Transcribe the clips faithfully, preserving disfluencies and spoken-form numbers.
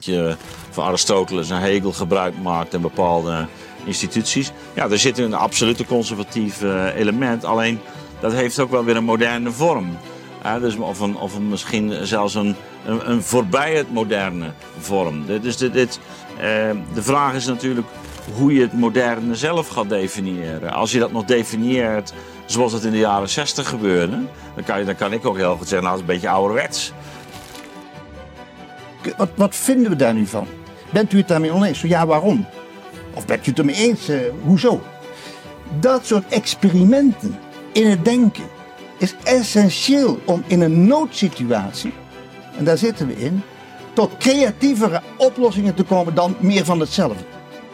je van Aristoteles en Hegel gebruik maakt in bepaalde instituties. Ja, daar zit een absolute conservatief uh, element. Alleen dat heeft ook wel weer een moderne vorm. Uh, dus of, een, of een, misschien zelfs een, een, een voorbij het moderne vorm. Dus dit, dit, uh, de vraag is natuurlijk hoe je het moderne zelf gaat definiëren. Als je dat nog definieert zoals het in de jaren zestig gebeurde, dan kan, je, dan kan ik ook heel goed zeggen, nou, dat is een beetje ouderwets. Wat, wat vinden we daar nu van? Bent u het daarmee oneens? Zo ja, waarom? Of bent u het ermee eens? Uh, hoezo? Dat soort experimenten in het denken is essentieel om in een noodsituatie, en daar zitten we in, tot creatievere oplossingen te komen dan meer van hetzelfde.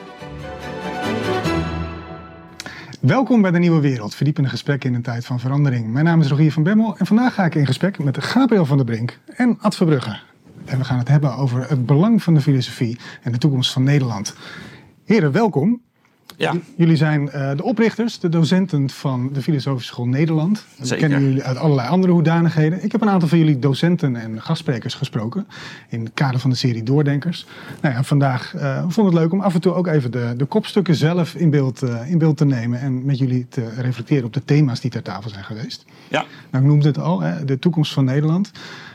Welkom bij De Nieuwe Wereld, verdiepende gesprekken in een tijd van verandering. Mijn naam is Rogier van Bemmel en vandaag ga ik in gesprek met Gabriel van der Brink en Ad Verbrugge. En we gaan het hebben over het belang van de filosofie en de toekomst van Nederland. Heren, welkom. Ja. J- jullie zijn uh, de oprichters, de docenten van de Filosofische School Nederland. We Zeker. kennen jullie uit allerlei andere hoedanigheden. Ik heb een aantal van jullie docenten en gastsprekers gesproken in het kader van de serie Doordenkers. Nou ja, vandaag uh, vond het leuk om af en toe ook even de, de kopstukken zelf in beeld, uh, in beeld te nemen en met jullie te reflecteren op de thema's die ter tafel zijn geweest. Ja. Nou, ik noemde het al, hè, de toekomst van Nederland.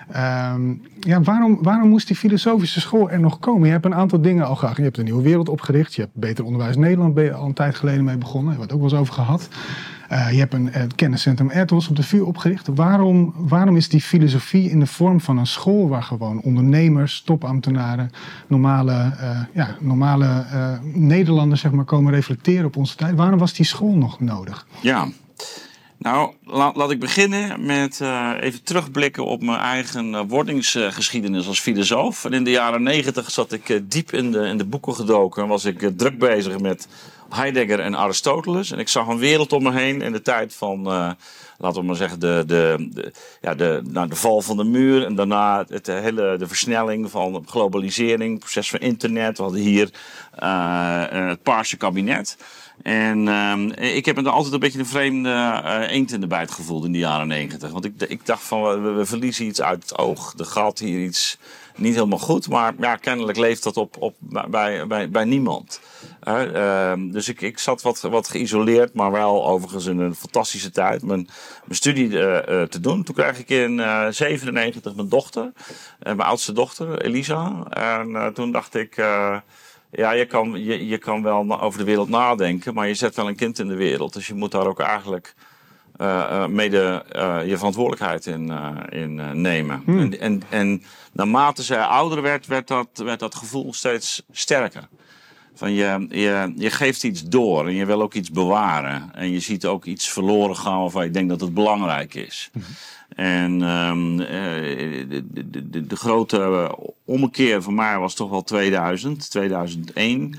Um, ja, waarom, waarom moest die filosofische school er nog komen? Je hebt een aantal dingen al gehad. Je hebt een nieuwe wereld opgericht. Je hebt Beter Onderwijs Nederland ben je al een tijd geleden mee begonnen. Daar hebben we het ook wel eens over gehad. Uh, je hebt een uh, kenniscentrum Ethos op de V U opgericht. Waarom, waarom is die filosofie in de vorm van een school waar gewoon ondernemers, topambtenaren, normale, uh, ja, normale uh, Nederlanders zeg maar, komen reflecteren op onze tijd? Waarom was die school nog nodig? Ja. Nou, laat, laat ik beginnen met uh, even terugblikken op mijn eigen uh, wordingsgeschiedenis uh, als filosoof. En in de jaren negentig zat ik uh, diep in de, in de boeken gedoken en was ik uh, druk bezig met Heidegger en Aristoteles. En ik zag een wereld om me heen in de tijd van, uh, laten we maar zeggen, de, de, de, ja, de, nou, de val van de muur. En daarna het, de hele de versnelling van globalisering, het proces van internet. We hadden hier uh, het Paarse kabinet. En uh, ik heb me er altijd een beetje een vreemde uh, eend in de bijt gevoeld in de jaren negentig. Want ik, ik dacht van, we, we verliezen iets uit het oog. Er gaat hier iets niet helemaal goed. Maar ja, kennelijk leeft dat op, op, bij, bij, bij niemand. Uh, uh, dus ik, ik zat wat, wat geïsoleerd, maar wel overigens in een fantastische tijd mijn, mijn studie uh, uh, te doen. Toen kreeg ik in uh, zevenennegentig mijn dochter, uh, mijn oudste dochter, Elisa. En uh, toen dacht ik... Uh, Ja, je kan, je, je kan wel over de wereld nadenken, maar je zet wel een kind in de wereld. Dus je moet daar ook eigenlijk uh, uh, mede uh, je verantwoordelijkheid in, uh, in uh, nemen. Hmm. En, en, en naarmate zij ouder werd, werd dat, werd dat gevoel steeds sterker. Van je, je, je geeft iets door en je wil ook iets bewaren. En je ziet ook iets verloren gaan waarvan je denkt dat het belangrijk is. Hmm. En um, de, de, de, de grote ommekeer voor mij was toch wel tweeduizend, tweeduizend één.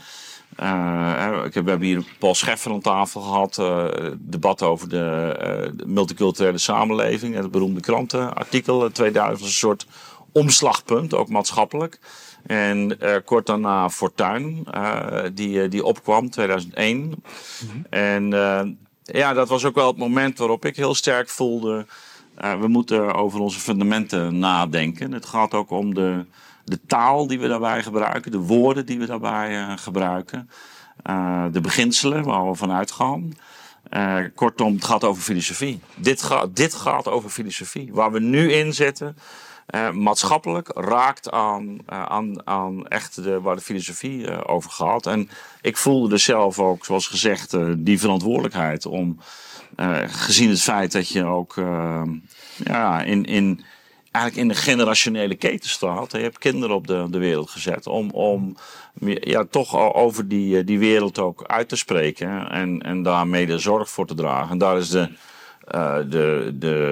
Uh, ik heb, we hebben hier Paul Scheffer aan tafel gehad. Uh, debat over de, uh, de multiculturele samenleving. Het beroemde krantenartikel. tweeduizend was een soort omslagpunt, ook maatschappelijk. En uh, kort daarna Fortuyn, uh, die, die opkwam, tweeduizend één. Mm-hmm. En uh, ja, dat was ook wel het moment waarop ik heel sterk voelde... Uh, we moeten over onze fundamenten nadenken. Het gaat ook om de, de taal die we daarbij gebruiken, de woorden die we daarbij uh, gebruiken, uh, de beginselen waar we vanuit gaan. Uh, kortom, het gaat over filosofie. Dit, ga, dit gaat over filosofie. Waar we nu in zitten, uh, maatschappelijk, raakt aan, uh, aan, aan echt de, waar de filosofie uh, over gaat. En ik voelde dus zelf ook, zoals gezegd, uh, die verantwoordelijkheid om... Uh, gezien het feit dat je ook uh, ja, in, in, eigenlijk in de generationele keten staat. Je hebt kinderen op de, de wereld gezet om, om ja, toch over die, die wereld ook uit te spreken. En, en daarmee de zorg voor te dragen. En daar is de, uh, de,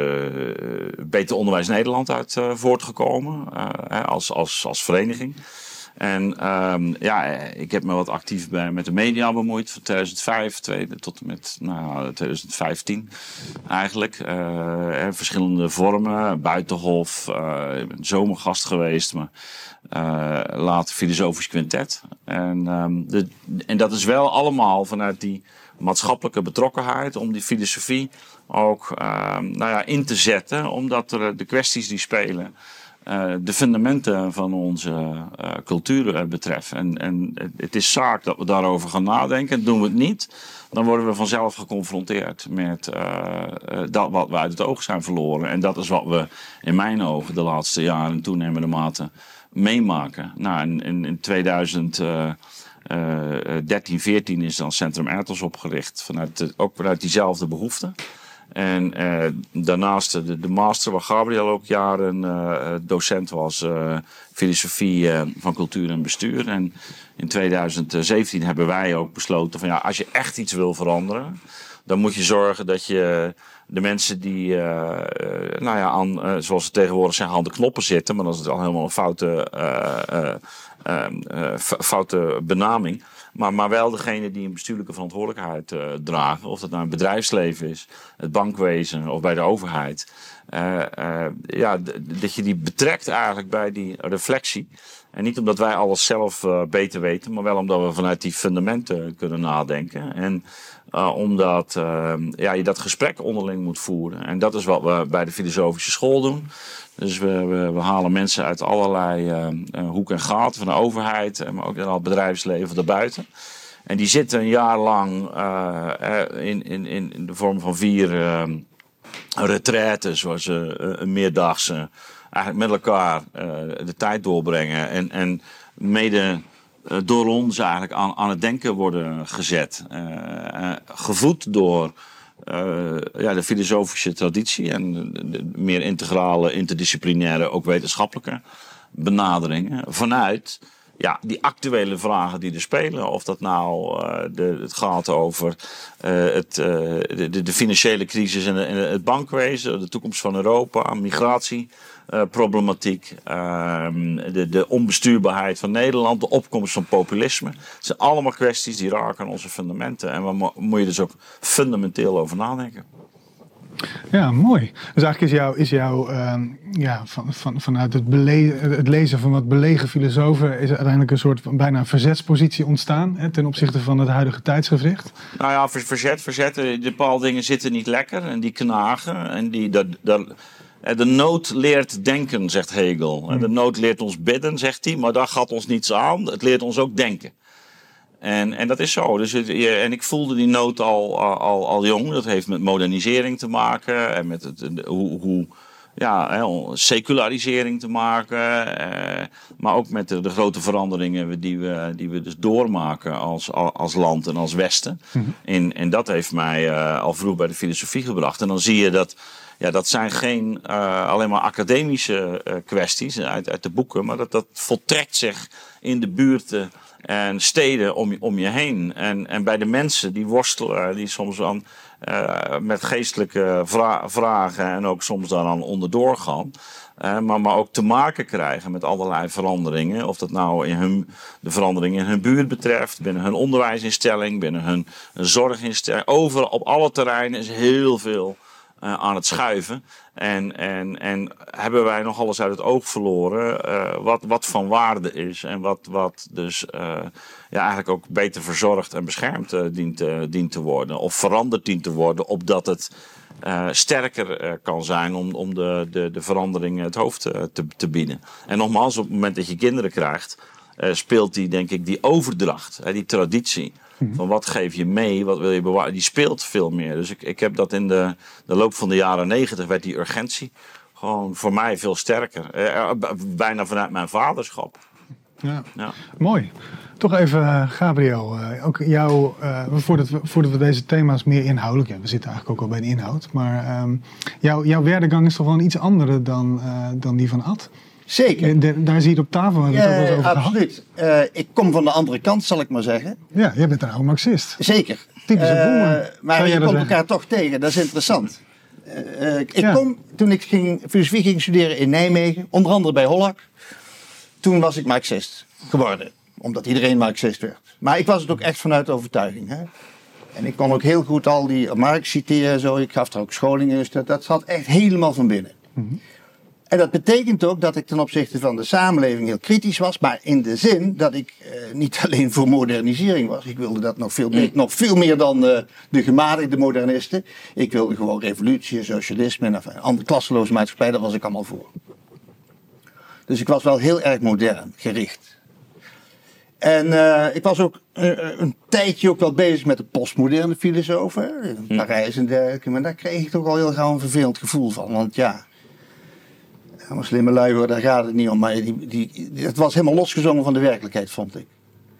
de Beter Onderwijs Nederland uit uh, voortgekomen. Uh, als, als, als vereniging. En um, ja, ik heb me wat actief bij, met de media bemoeid van tweeduizend vijf tweede, tot en met nou, tweeduizend vijftien eigenlijk. Uh, verschillende vormen, Buitenhof, uh, ik ben zomergast geweest, maar uh, later filosofisch quintet. En, um, de, en dat is wel allemaal vanuit die maatschappelijke betrokkenheid om die filosofie ook uh, nou ja, in te zetten, omdat er de kwesties die spelen... uh, de fundamenten van onze uh, cultuur uh, betreft. En, en het is zaak dat we daarover gaan nadenken. En doen we het niet, dan worden we vanzelf geconfronteerd met uh, uh, dat wat we uit het oog zijn verloren. En dat is wat we in mijn ogen de laatste jaren in toenemende mate meemaken. Nou, in, in, in tweeduizend dertien, veertien is dan Centrum Ethos opgericht, vanuit de, ook vanuit diezelfde behoefte. En uh, daarnaast de, de master, waar Gabriel ook jaren uh, docent was, uh, filosofie uh, van cultuur en bestuur. En in tweeduizend zeventien hebben wij ook besloten van ja, als je echt iets wil veranderen, dan moet je zorgen dat je de mensen die, uh, uh, nou ja, aan, uh, zoals ze tegenwoordig zeggen, aan de knoppen zitten, maar dat is al helemaal een foute, uh, uh, uh, uh, foute benaming. Maar, maar wel degene die een bestuurlijke verantwoordelijkheid uh, dragen. Of dat nou het bedrijfsleven is, het bankwezen of bij de overheid. Uh, uh, ja, d- dat je die betrekt eigenlijk bij die reflectie. En niet omdat wij alles zelf uh, beter weten, maar wel omdat we vanuit die fundamenten kunnen nadenken. En uh, omdat uh, ja, je dat gesprek onderling moet voeren. En dat is wat we bij de filosofische school doen. Dus we, we, we halen mensen uit allerlei uh, uh, hoek en gaten van de overheid, maar ook in het bedrijfsleven daarbuiten. En die zitten een jaar lang uh, in, in, in de vorm van vier uh, retraites, waar ze uh, een meerdaagse eigenlijk met elkaar uh, de tijd doorbrengen. En, en mede uh, door ons eigenlijk aan, aan het denken worden gezet. Uh, uh, gevoed door Uh, ja, de filosofische traditie en de, de meer integrale, interdisciplinaire, ook wetenschappelijke benaderingen vanuit ja, die actuele vragen die er spelen. Of dat nou uh, de, het gaat over uh, het, uh, de, de, de financiële crisis in, de, in het bankwezen, de toekomst van Europa, migratie. Uh, problematiek, uh, de, de onbestuurbaarheid van Nederland, de opkomst van populisme. Het zijn allemaal kwesties die raken aan onze fundamenten. En waar mo- moet je dus ook fundamenteel over nadenken. Ja, mooi. Dus eigenlijk is jouw, is jouw uh, ja, van, van, vanuit het, bele- het lezen van wat belegen filosofen is er uiteindelijk een soort van bijna een verzetspositie ontstaan, hè, ten opzichte van het huidige tijdsgewricht. Nou ja, verzet, verzet. Bepaalde dingen zitten niet lekker en die knagen. En die, dat, dat, de nood leert denken, zegt Hegel. De nood leert ons bidden, zegt hij, maar dat gaat ons niets aan. Het leert ons ook denken. En, en dat is zo. Dus het, en ik voelde die nood al, al, al jong. Dat heeft met modernisering te maken. En met het, hoe, hoe ja, secularisering te maken. Eh, maar ook met de, de grote veranderingen die we, die we dus doormaken als, als land en als Westen. Mm-hmm. En, en dat heeft mij uh, al vroeg bij de filosofie gebracht. En dan zie je dat ja, dat zijn geen uh, alleen maar academische uh, kwesties uit, uit de boeken. Maar dat, dat voltrekt zich in de buurten en steden om je, om je heen. En, en bij de mensen die worstelen, die soms aan, uh, met geestelijke vra- vragen en ook soms daaraan onderdoor gaan. Uh, maar, maar ook te maken krijgen met allerlei veranderingen. Of dat nou in hun, de veranderingen in hun buurt betreft, binnen hun onderwijsinstelling, binnen hun, hun zorginstelling. Overal, op alle terreinen is heel veel Uh, aan het schuiven. En, en, en hebben wij nog alles uit het oog verloren uh, wat, wat van waarde is. En wat, wat dus uh, ja, eigenlijk ook beter verzorgd en beschermd uh, dient, uh, dient te worden. Of veranderd dient te worden, opdat het uh, sterker uh, kan zijn om, om de, de, de veranderingen het hoofd uh, te, te bieden. En nogmaals, op het moment dat je kinderen krijgt, uh, speelt die, denk ik, die overdracht, hè, die traditie. Van wat geef je mee, wat wil je bewaren, die speelt veel meer. Dus ik, ik heb dat in de, de loop van de jaren negentig werd die urgentie gewoon voor mij veel sterker. Eh, bijna vanuit mijn vaderschap. Ja. Ja. Mooi. Toch even, uh, Gabriel, uh, ook jou, uh, voordat, we, voordat we deze thema's meer inhoudelijk, ja, we zitten eigenlijk ook al bij de inhoud, maar um, jou, jouw werdegang is toch wel een iets andere dan, uh, dan die van Ad? Zeker. De, daar zie je het op tafel, hebben we het ook wel eens over absoluut. Uh, ik kom van de andere kant, zal ik maar zeggen. Ja, jij bent een oude Marxist. Zeker. Typische uh, boemer. Maar je komt elkaar toch tegen, dat is interessant. Uh, uh, ik ja. kom, toen ik ging, filosofie ging studeren in Nijmegen, onder andere bij Hollak, toen was ik Marxist geworden. Omdat iedereen Marxist werd. Maar ik was het ook echt vanuit overtuiging. Hè? En ik kon ook heel goed al die Marx citeren en zo. Ik gaf er ook scholingen. Dus dat, dat zat echt helemaal van binnen. Mm-hmm. En dat betekent ook dat ik ten opzichte van de samenleving heel kritisch was. Maar in de zin dat ik uh, niet alleen voor modernisering was. Ik wilde dat nog veel meer, nog veel meer dan uh, de gematigde modernisten. Ik wilde gewoon revolutie, socialisme en een andere klasseloze maatschappij. Daar was ik allemaal voor. Dus ik was wel heel erg modern gericht. En uh, ik was ook uh, een tijdje ook wel bezig met de postmoderne filosofen. In hm. Parijs en dergelijke. Maar daar kreeg ik toch al heel gauw een vervelend gevoel van. Want ja, een slimme lui hoor, daar gaat het niet om. Maar die, die, het was helemaal losgezongen van de werkelijkheid, vond ik.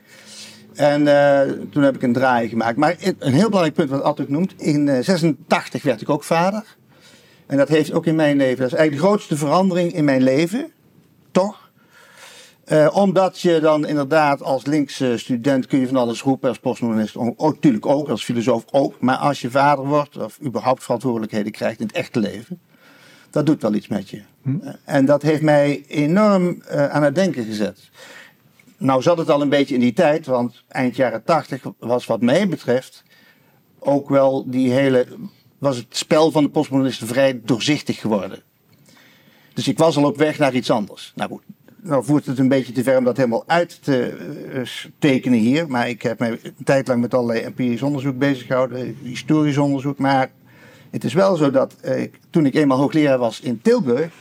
En uh, toen heb ik een draai gemaakt. Maar een heel belangrijk punt wat Ad ook noemt. In uh, zesentachtig werd ik ook vader. En dat heeft ook in mijn leven. Dat is eigenlijk de grootste verandering in mijn leven. Toch? Uh, omdat je dan inderdaad als linkse student kun je van alles roepen. Als postmodernist ook, natuurlijk ook. Als filosoof ook. Maar als je vader wordt. Of überhaupt verantwoordelijkheden krijgt in het echte leven. Dat doet wel iets met je. Hm. Uh, en dat heeft mij enorm uh, aan het denken gezet. Nou zat het al een beetje in die tijd, want eind jaren tachtig was wat mij betreft ook wel die hele, was het spel van de postmodernisten vrij doorzichtig geworden. Dus ik was al op weg naar iets anders. Nou goed, nou voert het een beetje te ver om dat helemaal uit te uh, tekenen hier, maar ik heb mij een tijd lang met allerlei empirisch onderzoek bezig gehouden, historisch onderzoek, maar het is wel zo dat uh, toen ik eenmaal hoogleraar was in Tilburg,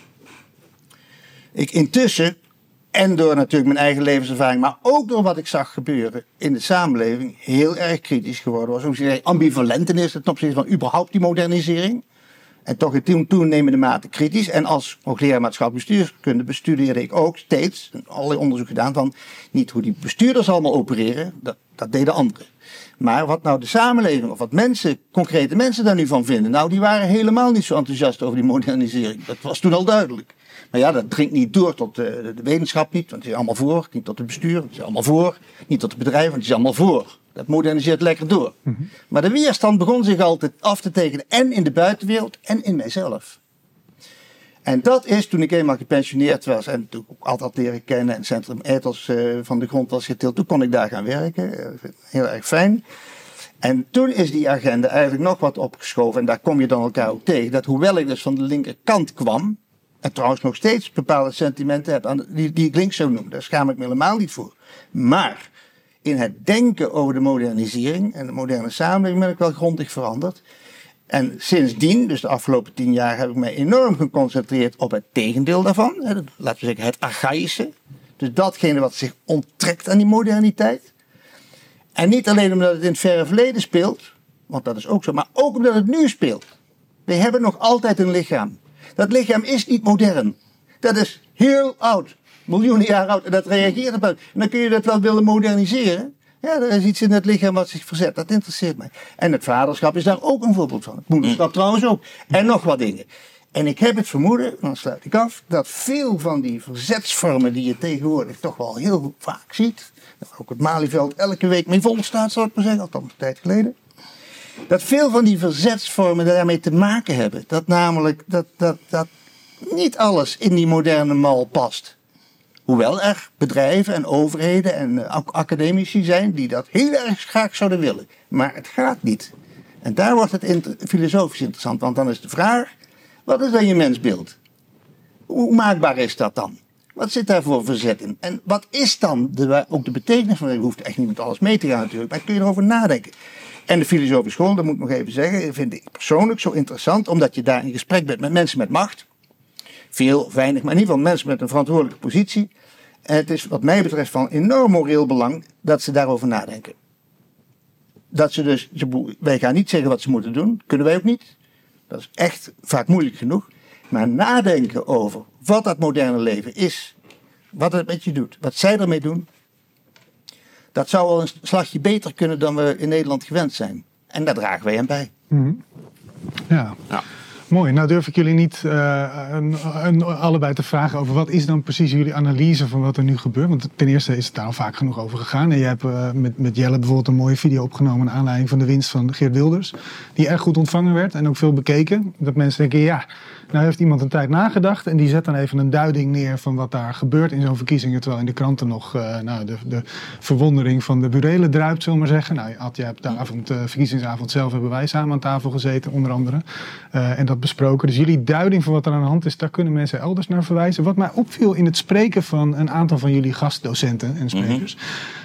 ik intussen en door natuurlijk mijn eigen levenservaring, maar ook door wat ik zag gebeuren in de samenleving, heel erg kritisch geworden was. Ook zeg, ambivalent in eerste ten opzichte van überhaupt die modernisering. En toch in toenemende mate kritisch. En als hoogleraar maatschappelijk bestuurskunde bestudeerde ik ook steeds, allerlei onderzoek gedaan van niet hoe die bestuurders allemaal opereren, dat, dat deden anderen. Maar wat nou de samenleving of wat mensen, concrete mensen daar nu van vinden, nou die waren helemaal niet zo enthousiast over die modernisering. Dat was toen al duidelijk. Maar ja, dat dringt niet door tot de, de wetenschap niet, want het is allemaal voor. Niet tot het bestuur, want het is allemaal voor. Niet tot het bedrijf, want het is allemaal voor. Dat moderniseert lekker door. Mm-hmm. Maar de weerstand begon zich altijd af te tekenen. En in de buitenwereld en in mijzelf. En dat is toen ik eenmaal gepensioneerd was. En toen ik altijd leren kennen. En het centrum Ethos uh, van de grond was getild. Toen kon ik daar gaan werken. Uh, heel erg fijn. En toen is die agenda eigenlijk nog wat opgeschoven. En daar kom je dan elkaar ook tegen. Dat hoewel ik dus van de linkerkant kwam. En trouwens nog steeds bepaalde sentimenten heb. Aan, die, die ik links zou noemen. Daar schaam ik me helemaal niet voor. Maar in het denken over de modernisering en de moderne samenleving ben ik wel grondig veranderd. En sindsdien, dus de afgelopen tien jaar, heb ik mij enorm geconcentreerd op het tegendeel daarvan. Laten we zeggen het archaïsche. Dus datgene wat zich onttrekt aan die moderniteit. En niet alleen omdat het in het verre verleden speelt, want dat is ook zo, maar ook omdat het nu speelt. We hebben nog altijd een lichaam. Dat lichaam is niet modern. Dat is heel oud. Miljoenen jaar oud. En dat reageert op. En dan kun je dat wel willen moderniseren. Ja, er is iets in het lichaam wat zich verzet. Dat interesseert mij. En het vaderschap is daar ook een voorbeeld van. Het moederschap trouwens ook. En nog wat dingen. En ik heb het vermoeden, dan sluit ik af, dat veel van die verzetsvormen die je tegenwoordig toch wel heel vaak ziet. Ook het Malieveld elke week mee vol staat, zal ik maar zeggen. Althans een tijd geleden. Dat veel van die verzetsvormen daarmee te maken hebben. Dat namelijk, dat, dat, dat niet alles in die moderne mal past. Hoewel er bedrijven en overheden en uh, academici zijn die dat heel erg graag zouden willen. Maar het gaat niet. En daar wordt het inter- filosofisch interessant. Want dan is de vraag, wat is dan je mensbeeld? Hoe maakbaar is dat dan? Wat zit daar voor verzet in? En wat is dan de, ook de betekenis van? Je hoeft echt niet met alles mee te gaan natuurlijk. Maar kun je erover nadenken. En de filosofische school, dat moet ik nog even zeggen, vind ik persoonlijk zo interessant. Omdat je daar in gesprek bent met mensen met macht. Veel, weinig, maar in ieder geval mensen met een verantwoordelijke positie. En het is wat mij betreft van enorm moreel belang dat ze daarover nadenken. Dat ze dus, wij gaan niet zeggen wat ze moeten doen, kunnen wij ook niet. Dat is echt vaak moeilijk genoeg. Maar nadenken over wat dat moderne leven is, wat het met je doet, wat zij ermee doen. Dat zou wel een slagje beter kunnen dan we in Nederland gewend zijn. En daar dragen wij aan bij. Mm-hmm. Ja. ja. Mooi, nou durf ik jullie niet uh, een, een, allebei te vragen over wat is dan precies jullie analyse van wat er nu gebeurt. Want ten eerste is het daar al vaak genoeg over gegaan. En je hebt uh, met, met Jelle bijvoorbeeld een mooie video opgenomen naar aanleiding van de winst van Geert Wilders. Die erg goed ontvangen werd en ook veel bekeken. Dat mensen denken, ja, nou heeft iemand een tijd nagedacht en die zet dan even een duiding neer van wat daar gebeurt in zo'n verkiezingen. Terwijl in de kranten nog uh, nou, de, de verwondering van de burelen druipt, zullen we maar zeggen. Nou, Ad, je hebt de avond, uh, verkiezingsavond zelf hebben wij samen aan tafel gezeten, onder andere. Uh, en dat besproken. Dus jullie duiding van wat er aan de hand is, daar kunnen mensen elders naar verwijzen. Wat mij opviel in het spreken van een aantal van jullie gastdocenten en sprekers.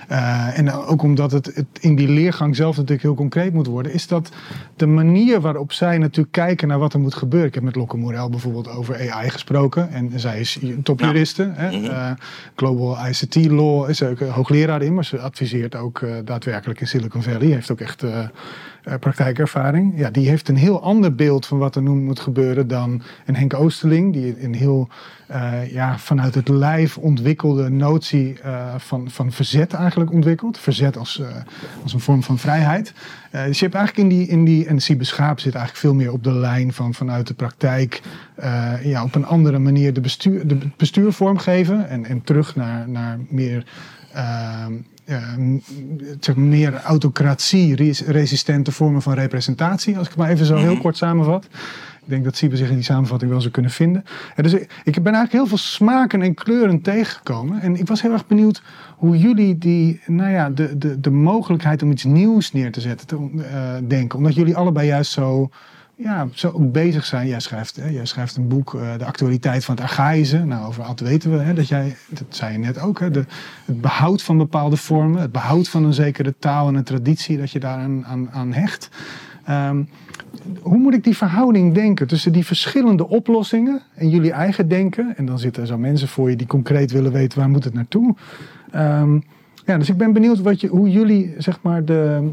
Uh, en ook omdat het, het in die leergang zelf natuurlijk heel concreet moet worden, is dat de manier waarop zij natuurlijk kijken naar wat er moet gebeuren. Ik heb met Lokke Morel bijvoorbeeld over A I gesproken. En zij is topjuriste. Ja. Hè? Mm-hmm. Uh, Global I C T Law is ook hoogleraar in, maar ze adviseert ook uh, daadwerkelijk in Silicon Valley. Heeft ook echt uh, uh, praktijkervaring. Ja, die heeft een heel ander beeld van wat er nu moet gebeuren dan een Henk Oosterling, die een heel uh, ja, vanuit het lijf ontwikkelde notie uh, van, van verzet eigenlijk ontwikkeld. Verzet als, uh, als een vorm van vrijheid. Uh, dus je hebt eigenlijk in die, in die en Siebe Schaap zit eigenlijk veel meer op de lijn van vanuit de praktijk uh, ja, op een andere manier de bestuur, de bestuur vormgeven en, en terug naar, naar meer uh, Uh, zeg meer autocratie-resistente vormen van representatie, als ik het maar even zo heel kort samenvat. Ik denk dat Siebe zich in die samenvatting wel zou kunnen vinden. Ja, dus ik, ik ben eigenlijk heel veel smaken en kleuren tegengekomen. En ik was heel erg benieuwd hoe jullie die, nou ja, de, de, de mogelijkheid om iets nieuws neer te zetten, te, uh, denken. Omdat jullie allebei juist zo, ja, zo ook bezig zijn. Jij schrijft, hè, jij schrijft een boek, uh, De actualiteit van het archaïsche. Nou, over Ad weten we, hè, dat jij, dat zei je net ook, hè, de, het behoud van bepaalde vormen, het behoud van een zekere taal en een traditie, dat je daar aan, aan, aan hecht. Um, hoe moet ik die verhouding denken tussen die verschillende oplossingen en jullie eigen denken? En dan zitten er zo mensen voor je die concreet willen weten waar moet het naartoe. Um, ja, dus ik ben benieuwd wat je, hoe jullie, zeg maar, de,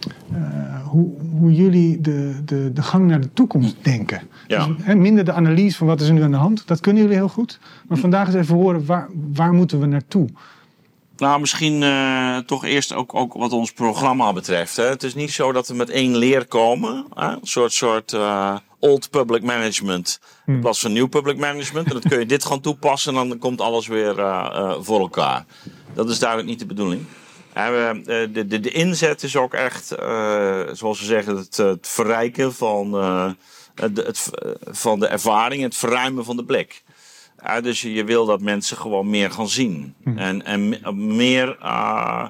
uh, hoe, hoe jullie de, de, de gang naar de toekomst denken. Ja. Dus, hè, minder de analyse van wat is er nu aan de hand, dat kunnen jullie heel goed. Maar vandaag eens even horen, waar, waar moeten we naartoe? Nou, misschien uh, toch eerst ook, ook wat ons programma betreft. Hè. Het is niet zo dat we met één leer komen. Hè. Een soort, soort uh, old public management in plaats van nieuw public management. En dan kun je dit gaan toepassen en dan komt alles weer uh, uh, voor elkaar. Dat is duidelijk niet de bedoeling. En, uh, de, de, de inzet is ook echt, uh, zoals we zeggen, het, het verrijken van, uh, het, het, van de ervaring, het verruimen van de blik. Ja, dus je wil dat mensen gewoon meer gaan zien. Hmm. En, en meer uh,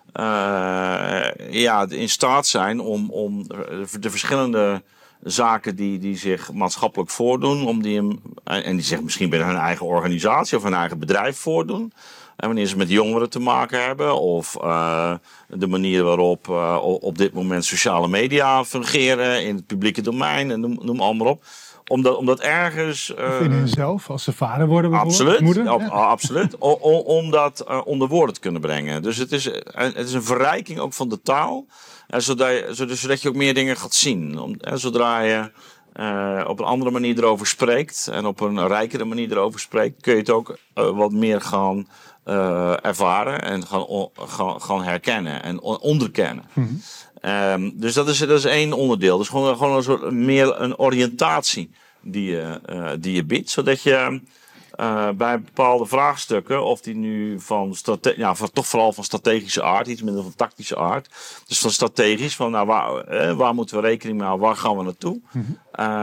uh, ja, in staat zijn om, om de verschillende zaken die, die zich maatschappelijk voordoen, om die, en die zich misschien bij hun eigen organisatie of hun eigen bedrijf voordoen. En wanneer ze met jongeren te maken hebben, of uh, de manier waarop uh, op dit moment sociale media fungeren in het publieke domein, en noem, noem allemaal op. Omdat, omdat ergens... Uh, in hunzelf, als ze vader worden bijvoorbeeld? Absoluut, moeder, ja, ja. absoluut. O, o, om dat uh, onder woorden te kunnen brengen. Dus het is, het is een verrijking ook van de taal. Uh, zodat, je, zodat, zodat je ook meer dingen gaat zien. Om, uh, zodra je uh, op een andere manier erover spreekt. En op een rijkere manier erover spreekt. Kun je het ook uh, wat meer gaan uh, ervaren. En gaan, on, gaan, gaan herkennen. En on, onderkennen. Mm-hmm. Um, dus dat is, dat is één onderdeel. Dus gewoon, gewoon een soort meer een oriëntatie die je, uh, die je biedt. Zodat je uh, bij bepaalde vraagstukken, of die nu van, strate- ja, van toch vooral van strategische aard, iets minder van tactische aard. Dus van strategisch, van nou, waar, eh, waar moeten we rekening mee houden, waar gaan we naartoe? Mm-hmm.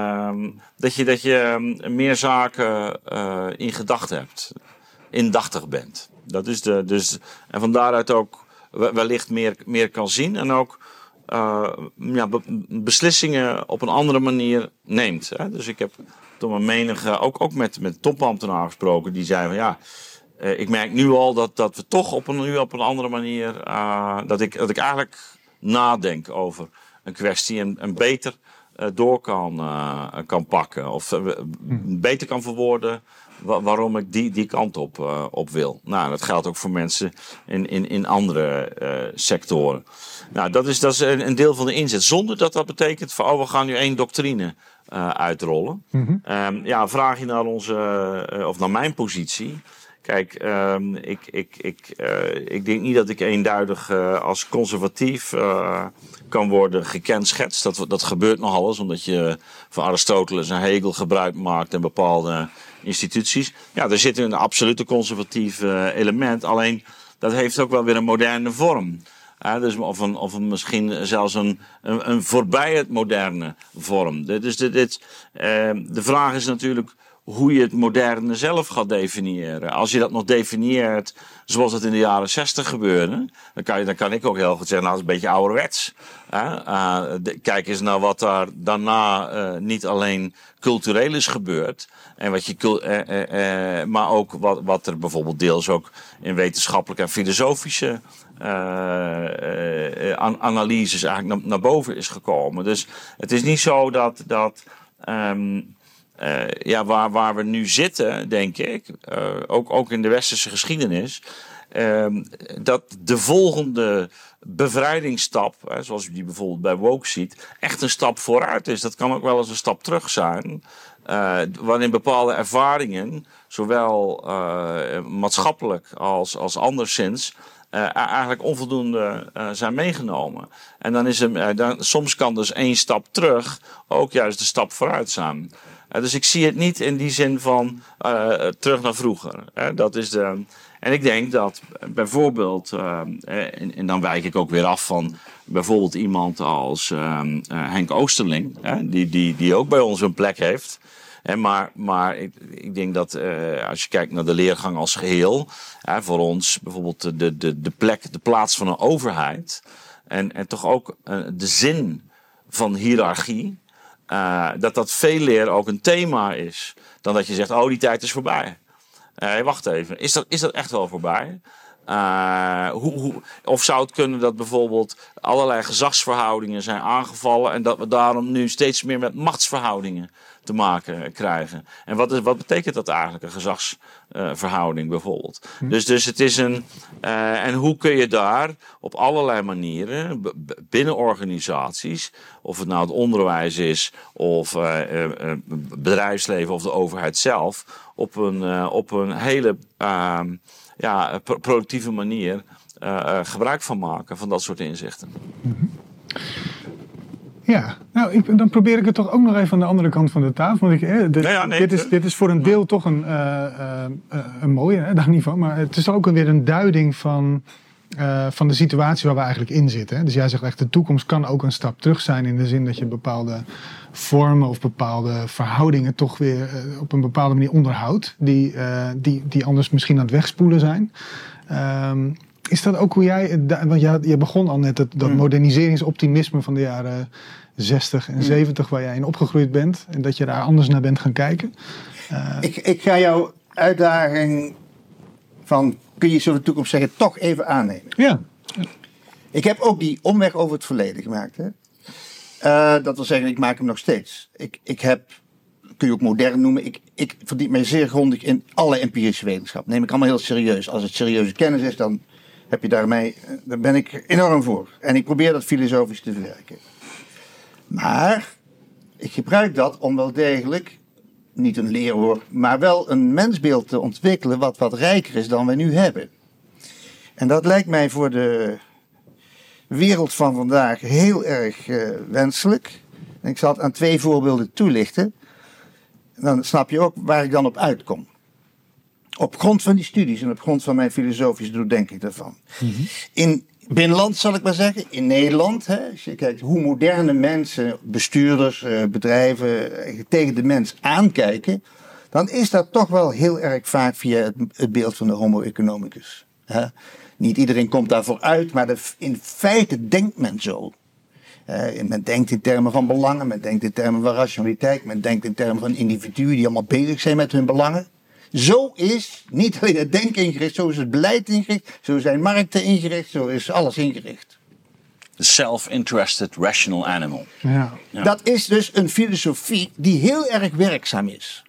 Um, dat je, dat je meer zaken uh, in gedachten hebt. Indachtig bent. Dat is de, dus, en van daaruit ook wellicht meer, meer kan zien en ook Uh, ja, be- beslissingen op een andere manier neemt. Hè? Dus ik heb toch een menige, ook, ook met, met topambtenaren gesproken, die zeiden van ja, uh, ik merk nu al dat, dat we toch op een, nu op een andere manier, uh, dat, ik, dat ik eigenlijk nadenk over een kwestie en, en beter uh, door kan, uh, kan pakken. Of uh, beter kan verwoorden wa- waarom ik die, die kant op, uh, op wil. Nou, dat geldt ook voor mensen in, in, in andere uh, sectoren. Nou, dat is, dat is een, een deel van de inzet. Zonder dat dat betekent van, oh, we gaan nu één doctrine uh, uitrollen. Mm-hmm. Um, ja, vraag je naar onze, uh, of naar mijn positie. Kijk, um, ik, ik, ik, uh, ik denk niet dat ik eenduidig uh, als conservatief uh, kan worden gekenschetst. Dat, dat gebeurt nogal eens, omdat je van Aristoteles en Hegel gebruik maakt en bepaalde instituties. Ja, er zit een absolute conservatief uh, element. Alleen, dat heeft ook wel weer een moderne vorm. Ja, dus of, een, of een, misschien zelfs een, een, een voorbij het moderne vorm. Dus dit, dit, uh, de vraag is natuurlijk, hoe je het moderne zelf gaat definiëren. Als je dat nog definieert zoals het in de jaren zestig gebeurde, dan kan, je, dan kan ik ook heel goed zeggen, nou, dat is een beetje ouderwets. Hè? Uh, de, kijk eens naar wat daar daarna uh, niet alleen cultureel is gebeurd, en wat je, uh, uh, uh, maar ook wat, wat er bijvoorbeeld deels ook in wetenschappelijke en filosofische uh, uh, analyses eigenlijk naar, naar boven is gekomen. Dus het is niet zo dat... dat um, Uh, ja, waar, waar we nu zitten, denk ik, uh, ook, ook in de westerse geschiedenis, uh, dat de volgende bevrijdingsstap, hè, zoals je die bijvoorbeeld bij woke ziet, echt een stap vooruit is. Dat kan ook wel eens een stap terug zijn, uh, waarin bepaalde ervaringen, zowel uh, maatschappelijk als, als anderszins, Uh, eigenlijk onvoldoende uh, zijn meegenomen. En dan is het, uh, dan, soms kan dus één stap terug ook juist de stap vooruit zijn. Uh, dus ik zie het niet in die zin van uh, terug naar vroeger. Uh, dat is de, en ik denk dat bijvoorbeeld, uh, en, en dan wijk ik ook weer af van bijvoorbeeld iemand als uh, uh, Henk Oosterling, uh, die, die, die ook bij ons een plek heeft. He, maar, maar ik, ik denk dat uh, als je kijkt naar de leergang als geheel, hè, voor ons bijvoorbeeld de, de, de plek, de plaats van een overheid en, en toch ook uh, de zin van hiërarchie, uh, dat dat veel meer ook een thema is dan dat je zegt, oh, die tijd is voorbij. Uh, wacht even, is dat, is dat echt wel voorbij? Uh, hoe, hoe, of zou het kunnen dat bijvoorbeeld allerlei gezagsverhoudingen zijn aangevallen en dat we daarom nu steeds meer met machtsverhoudingen te maken krijgen? En wat, is, wat betekent dat eigenlijk, een gezagsverhouding uh, bijvoorbeeld? Hm. Dus, dus het is een... Uh, en hoe kun je daar op allerlei manieren, b- b- binnen organisaties, of het nou het onderwijs is, of uh, uh, bedrijfsleven of de overheid zelf, op een, uh, op een hele... Uh, ja, productieve manier uh, gebruik van maken van dat soort inzichten. Mm-hmm. Ja, nou, ik, dan probeer ik het toch ook nog even aan de andere kant van de tafel. Want ik, eh, dit, nee, ja, nee, dit, is, dit is voor een deel toch een, uh, uh, een mooie, hè, daar niet van. Maar het is ook weer een duiding van, uh, van de situatie waar we eigenlijk in zitten. Hè. Dus jij zegt echt, de toekomst kan ook een stap terug zijn, in de zin dat je bepaalde vormen of bepaalde verhoudingen toch weer uh, op een bepaalde manier onderhoudt, die, uh, die, die anders misschien aan het wegspoelen zijn. Um, is dat ook hoe jij, want jij, jij begon al net, dat, dat mm. moderniseringsoptimisme van de jaren zestig en zeventig, waar jij in opgegroeid bent, en dat je daar anders naar bent gaan kijken? Uh, ik, ik ga jouw uitdaging van, kun je zo de toekomst zeggen, toch even aannemen. Ja. Ik heb ook die omweg over het verleden gemaakt, hè. Uh, dat wil zeggen, ik maak hem nog steeds. Ik, ik heb, kun je ook modern noemen, ik, ik verdiep mij zeer grondig in alle empirische wetenschap. Neem ik allemaal heel serieus. Als het serieuze kennis is, dan heb je daarmee, daar ben ik enorm voor. En ik probeer dat filosofisch te verwerken. Maar ik gebruik dat om wel degelijk, niet een leerwoord, maar wel een mensbeeld te ontwikkelen wat wat rijker is dan we nu hebben. En dat lijkt mij voor de wereld van vandaag heel erg uh, wenselijk. En ik zal het aan twee voorbeelden toelichten. Dan snap je ook waar ik dan op uitkom. Op grond van die studies en op grond van mijn filosofische doordenking daarvan. Mm-hmm. In binnenland zal ik maar zeggen, in Nederland, hè, als je kijkt hoe moderne mensen, bestuurders, uh, bedrijven uh, tegen de mens aankijken, dan is dat toch wel heel erg vaak via het, het beeld van de homo economicus. Hè. Niet iedereen komt daarvoor uit, maar de, in feite denkt men zo. Uh, men denkt in termen van belangen, men denkt in termen van rationaliteit, men denkt in termen van individuen die allemaal bezig zijn met hun belangen. Zo is niet alleen het denken ingericht, zo is het beleid ingericht, zo zijn markten ingericht, zo is alles ingericht. The self-interested rational animal. Ja. Ja. Dat is dus een filosofie die heel erg werkzaam is.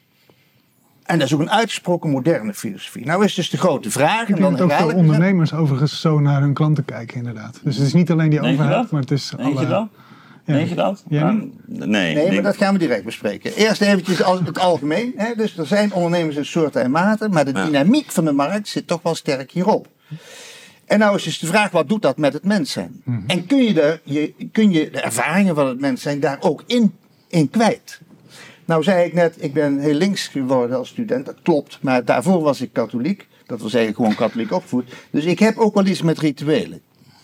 En dat is ook een uitgesproken moderne filosofie. Nou is dus de grote vraag. Ik en dan denk dat ook veel ondernemers overigens zo naar hun klanten kijken, inderdaad. Dus het is niet alleen die Denk overheid, maar het is Denk alle... je dat? Ja. Denk je dat? Ja, Uh, nee, nee, Nee, denk... maar dat gaan we direct bespreken. Eerst eventjes het algemeen. Hè? Dus er zijn ondernemers in soorten en maten, maar de Ja. dynamiek van de markt zit toch wel sterk hierop. En nou is dus de vraag, wat doet dat met het mens zijn? Mm-hmm. En kun je, de, je, kun je de ervaringen van het mens zijn daar ook in, in kwijt? Nou zei ik net, ik ben heel links geworden als student, dat klopt. Maar daarvoor was ik katholiek. Dat was eigenlijk gewoon katholiek opgevoed. Dus ik heb ook wel iets met rituelen.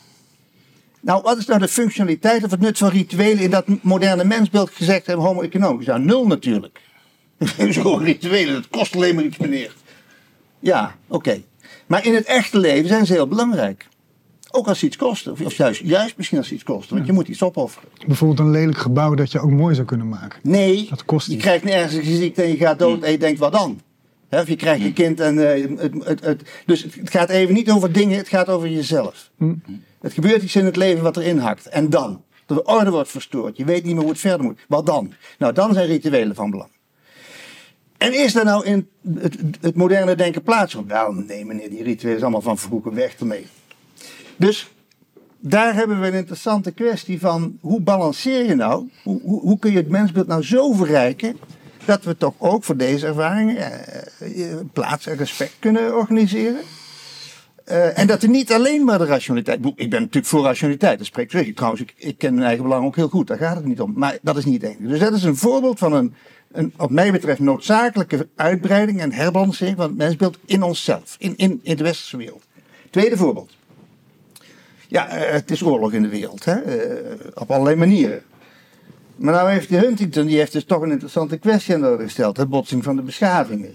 Nou, wat is nou de functionaliteit of het nut van rituelen in dat moderne mensbeeld gezegd hebben, homo economicus? Nou, nul natuurlijk. Zo'n rituelen, dat kost alleen maar iets, meneer. Ja, oké. Okay. Maar in het echte leven zijn ze heel belangrijk. Ook als ze iets kosten. Of juist, juist misschien als ze iets kosten. Want ja. je moet iets opofferen. Bijvoorbeeld een lelijk gebouw dat je ook mooi zou kunnen maken. Nee, dat kost je iets. krijgt nergens een ziekte en je gaat dood en je denkt, wat dan? He, of je krijgt een kind en... Uh, het, het, het, dus het gaat even niet over dingen, het gaat over jezelf. Hm. Het gebeurt iets in het leven wat erin hakt. En dan? De orde wordt verstoord. Je weet niet meer hoe het verder moet. Wat dan? Nou, dan zijn rituelen van belang. En is er nou in het, het moderne denken plaats voor? Wel, nee meneer, die rituelen is allemaal van vroeger, weg ermee. Dus daar hebben we een interessante kwestie van, hoe balanceer je nou? Hoe, hoe, hoe kun je het mensbeeld nou zo verrijken, dat we toch ook voor deze ervaringen eh, plaats en respect kunnen organiseren? Uh, en dat er niet alleen maar de rationaliteit... Ik ben natuurlijk voor rationaliteit, dat spreekt terug. Trouwens, ik, ik ken mijn eigen belang ook heel goed, daar gaat het niet om. Maar dat is niet het enige. Dus dat is een voorbeeld van een, een wat mij betreft, noodzakelijke uitbreiding en herbalancering van het mensbeeld in onszelf. In, in, in de westerse wereld. Tweede voorbeeld. Ja, uh, het is oorlog in de wereld, hè? Uh, op allerlei manieren. Maar nou heeft die Huntington, die heeft dus toch een interessante kwestie aan de orde gesteld. De botsing van de beschavingen.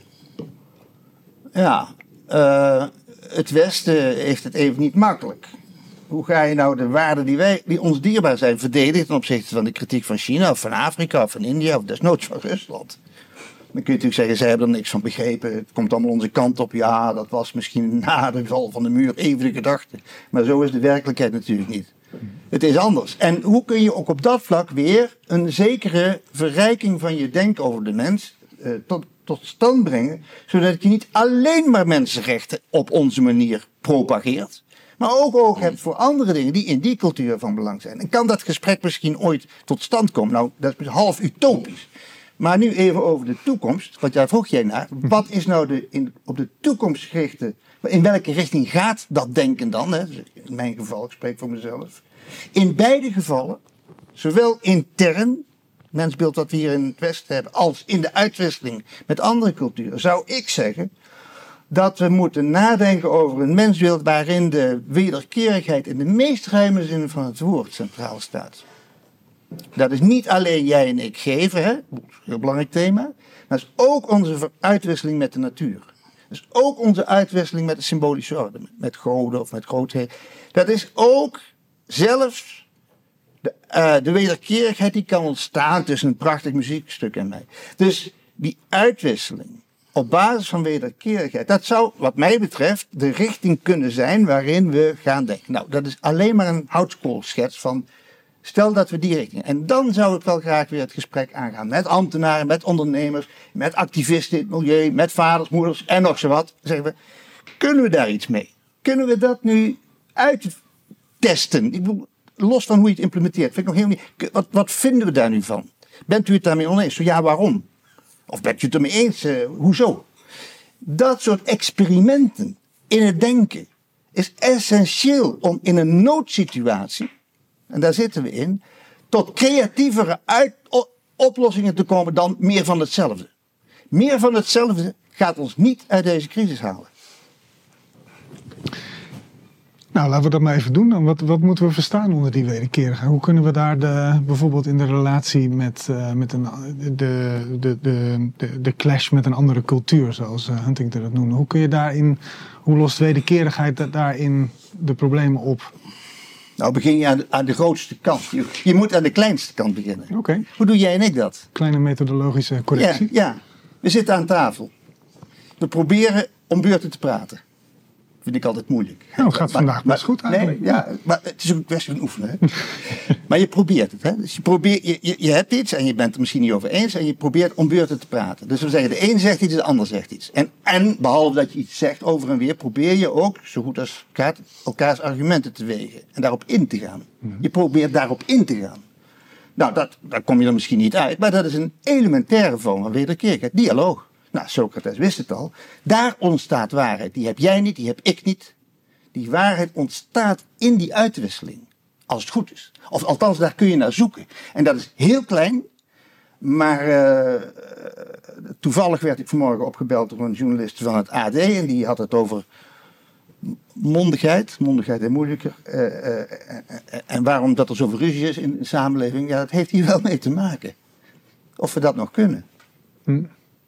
Ja, uh, het Westen heeft het even niet makkelijk. Hoe ga je nou de waarden die, wij, die ons dierbaar zijn verdedigen ten opzichte van de kritiek van China of van Afrika of van India of desnoods van Rusland? Dan kun je natuurlijk zeggen, zij hebben er niks van begrepen. Het komt allemaal onze kant op. Ja, dat was misschien na de val van de muur even de gedachte. Maar zo is de werkelijkheid natuurlijk niet. Het is anders. En hoe kun je ook op dat vlak weer een zekere verrijking van je denken over de mens uh, tot, tot stand brengen, zodat je niet alleen maar mensenrechten op onze manier propageert, maar ook oog hebt voor andere dingen die in die cultuur van belang zijn. En kan dat gesprek misschien ooit tot stand komen? Nou, dat is half utopisch. Maar nu even over de toekomst, want daar vroeg jij naar. Wat is nou de, in, op de toekomst gerichte, in welke richting gaat dat denken dan? Hè? In mijn geval, ik spreek voor mezelf. In beide gevallen, zowel intern, mensbeeld wat we hier in het Westen hebben, als in de uitwisseling met andere culturen, zou ik zeggen dat we moeten nadenken over een mensbeeld waarin de wederkerigheid in de meest ruime zin van het woord centraal staat. Dat is niet alleen jij en ik geven, hè? Dat is een heel belangrijk thema. Maar dat is ook onze uitwisseling met de natuur. Dat is ook onze uitwisseling met de symbolische orde. Met goden of met grootheden. Dat is ook zelfs de, uh, de wederkerigheid die kan ontstaan tussen een prachtig muziekstuk en mij. Dus die uitwisseling op basis van wederkerigheid, dat zou wat mij betreft de richting kunnen zijn waarin we gaan denken. Nou, dat is alleen maar een houtskoolschets van, stel dat we die richting. En dan zou ik wel graag weer het gesprek aangaan met ambtenaren, met ondernemers, met activisten in het milieu, met vaders, moeders en nog zo wat. Zeggen we, kunnen we daar iets mee? Kunnen we dat nu uittesten? Ik bedoel, los van hoe je het implementeert, vind ik nog helemaal niet. Wat, wat vinden we daar nu van? Bent u het daarmee oneens? Zo ja, waarom? Of bent u het ermee eens? Uh, hoezo? Dat soort experimenten in het denken is essentieel om in een noodsituatie, en daar zitten we in, tot creatievere uit, oplossingen te komen dan meer van hetzelfde. Meer van hetzelfde gaat ons niet uit deze crisis halen. Nou, laten we dat maar even doen dan. Wat, wat moeten we verstaan onder die wederkerigheid? Hoe kunnen we daar de, bijvoorbeeld in de relatie met, uh, met een, de, de, de, de, de clash met een andere cultuur, zoals uh, Huntington het noemde. Hoe kun je daarin, hoe lost wederkerigheid daarin de problemen op? Nou, begin je aan de, aan de grootste kant. Je, je moet aan de kleinste kant beginnen. Oké. Okay. Hoe doe jij en ik dat? Kleine methodologische correctie. Ja, ja, we zitten aan tafel. We proberen om beurten te praten. Vind ik altijd moeilijk. Nou, het gaat maar, vandaag best goed eigenlijk. Nee, ja, maar het is ook een kwestie van oefenen. Hè? Maar je probeert het. Hè? Dus je, probeert, je, je, je hebt iets en je bent het misschien niet over eens en je probeert om beurten te praten. Dus we zeggen, de een zegt iets, de ander zegt iets. En, en behalve dat je iets zegt over en weer, probeer je ook, zo goed als het gaat, elkaars argumenten te wegen. En daarop in te gaan. Mm-hmm. Je probeert daarop in te gaan. Nou, dat, daar kom je er misschien niet uit, maar dat is een elementaire vorm van wederkerigheid. Dialoog. Nou, Socrates wist het al. Daar ontstaat waarheid. Die heb jij niet, die heb ik niet. Die waarheid ontstaat in die uitwisseling. Als het goed is. Of althans, daar kun je naar zoeken. En dat is heel klein. Maar uh, toevallig werd ik vanmorgen opgebeld door een journalist van het A D. En die had het over mondigheid. Mondigheid en moeilijker. Uh, uh, uh, en waarom dat er zoveel ruzie is in de samenleving. Ja, dat heeft hier wel mee te maken. Of we dat nog kunnen. Hm.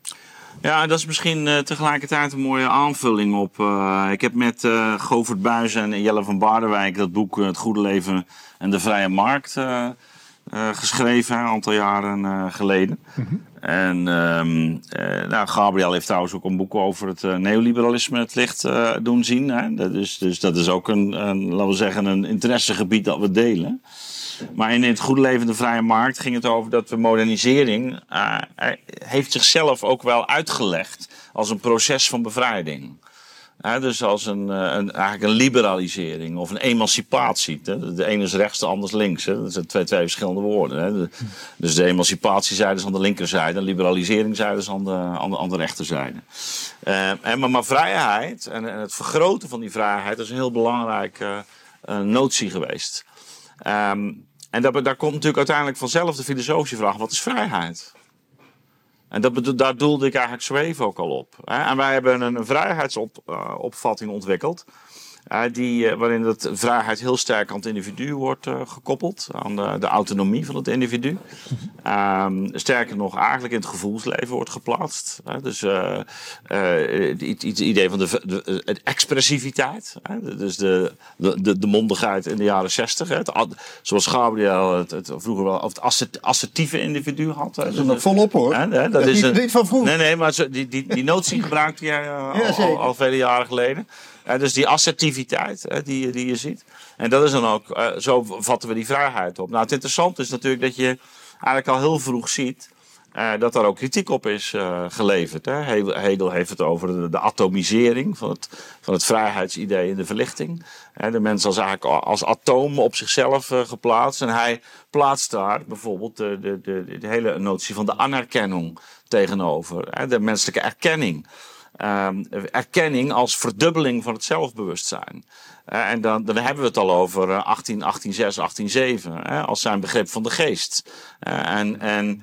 Ja, dat is misschien uh, tegelijkertijd een mooie aanvulling op. Uh, ik heb met uh, Govert Buijsen en Jelle van Baardenwijk dat boek uh, Het Goede Leven en de Vrije Markt uh, uh, geschreven, een aantal jaren uh, geleden. Mm-hmm. En um, uh, nou, Gabriel heeft trouwens ook een boek over het uh, neoliberalisme het licht uh, doen zien. Hè? Dat is, dus dat is ook een, een, laten we zeggen, een interessegebied dat we delen. Maar in Het Goede Leven, de Vrije Markt ging het over dat de modernisering uh, heeft zichzelf ook wel uitgelegd als een proces van bevrijding. Uh, dus als een, een, eigenlijk een liberalisering of een emancipatie. Hè? De ene is rechts, de ander is links. Hè? Dat zijn twee, twee verschillende woorden. Hè? De, dus de emancipatiezijde is aan de linkerzijde en de liberaliseringszijde is aan de, aan de, aan de rechterzijde. Uh, en, maar, maar vrijheid en, en het vergroten van die vrijheid is een heel belangrijke uh, notie geweest. Um, en dat, daar komt natuurlijk uiteindelijk vanzelf de filosofische vraag: wat is vrijheid? En dat, daar doelde ik eigenlijk zo even ook al op. Hè? En wij hebben een, een vrijheidsopvatting uh, ontwikkeld. Uh, die, uh, waarin de vrijheid heel sterk aan het individu wordt uh, gekoppeld. Aan de, de autonomie van het individu. Um, sterker nog, eigenlijk in het gevoelsleven wordt geplaatst. Hè? Dus uh, uh, het idee van de, de, de expressiviteit. Hè? Dus de, de, de mondigheid in de jaren zestig. Hè? Het, zoals Gabriel het, het vroeger wel of het assertieve individu had. Hè? Dat is er nog volop hoor. Hè? Dat, dat is is niet, een, niet van vroeger. Nee, nee, maar zo, die, die, die notie gebruikte jij uh, ja, al, al, al vele jaren geleden. Uh, dus die assertiviteit uh, die, die je ziet. En dat is dan ook, uh, zo vatten we die vrijheid op. Nou, het interessante is natuurlijk dat je eigenlijk al heel vroeg ziet uh, dat daar ook kritiek op is uh, geleverd. Hè. Hegel heeft het over de, de atomisering van het, van het vrijheidsidee in de verlichting. Uh, de mens als eigenlijk als atoom op zichzelf uh, geplaatst. En hij plaatst daar bijvoorbeeld de, de, de, de hele notie van de anerkenning tegenover. Hè, de menselijke erkenning. Um, erkenning als verdubbeling van het zelfbewustzijn. Uh, en dan, dan hebben we het al over uh, achttien, achttien zes, achttien zeven. Uh, als zijn begrip van de geest. Uh, en en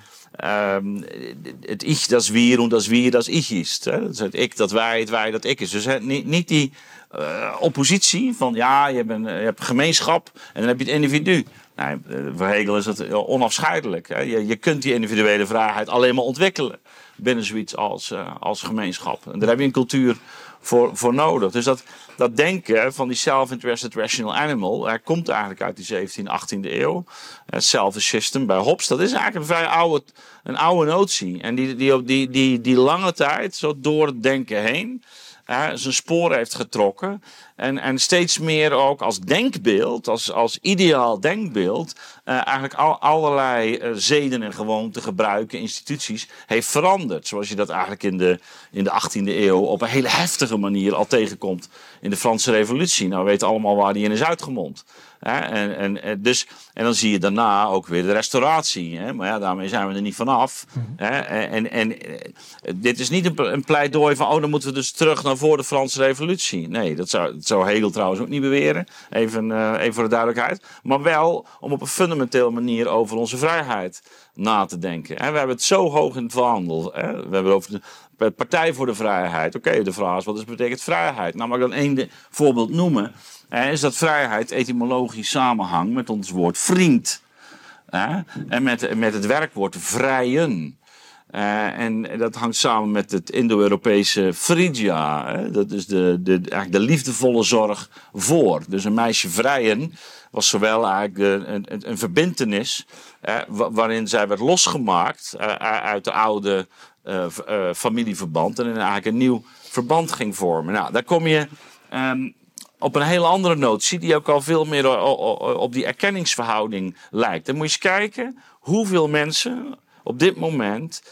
um, het ich, dat is wir, en dat is wir, dat is ich is. Uh, dat is het ik, dat wij, het wij, dat ik is. Dus uh, niet, niet die uh, oppositie van ja, je, bent, uh, je hebt gemeenschap en dan heb je het individu. Nee, voor Hegel is het onafscheidelijk. Hè. Je, je kunt die individuele vrijheid alleen maar ontwikkelen binnen zoiets als, uh, als gemeenschap. En daar heb je een cultuur voor, voor nodig. Dus dat, dat denken van die self-interested rational animal uh, komt eigenlijk uit die zeventiende, achttiende eeuw. Het selfish system bij Hobbes, dat is eigenlijk een vrij oude, een oude notie. En die, die, die, die, die lange tijd, zo door het denken heen, uh, zijn sporen heeft getrokken. En, en steeds meer ook als denkbeeld, als, als ideaal denkbeeld, uh, eigenlijk al, allerlei uh, zeden en gewoonten, gebruiken, instituties heeft veranderd. Zoals je dat eigenlijk in de, in de achttiende eeuw op een hele heftige manier al tegenkomt in de Franse Revolutie. Nou, we weten allemaal waar die in is uitgemond. Hè? En, en, en, dus, en dan zie je daarna ook weer de restauratie. Hè? Maar ja, daarmee zijn we er niet vanaf. Mm-hmm. Hè? En, en, en dit is niet een, een pleidooi van, oh, dan moeten we dus terug naar voor de Franse Revolutie. Nee, dat zou, dat zou Hegel trouwens ook niet beweren. Even, uh, even voor de duidelijkheid. Maar wel om op een fundamentele manier over onze vrijheid na te denken. En we hebben het zo hoog in het verhandeld. Hè? We hebben het over de Partij voor de Vrijheid. Oké, okay, de vraag is, wat is, betekent vrijheid? Nou, mag ik dan één voorbeeld noemen. Hè? Is dat vrijheid etymologisch samenhangt met ons woord vriend. Hè? En met, met het werkwoord vrijen. Uh, en dat hangt samen met het Indo-Europese frigia. Hè? Dat is de, de, eigenlijk de liefdevolle zorg voor. Dus een meisje vrijen was zowel eigenlijk de, een, een verbintenis uh, waarin zij werd losgemaakt uh, uit de oude uh, uh, familieverband en eigenlijk een nieuw verband ging vormen. Nou, daar kom je um, op een hele andere notie die ook al veel meer op die erkenningsverhouding lijkt. Dan moet je eens kijken hoeveel mensen op dit moment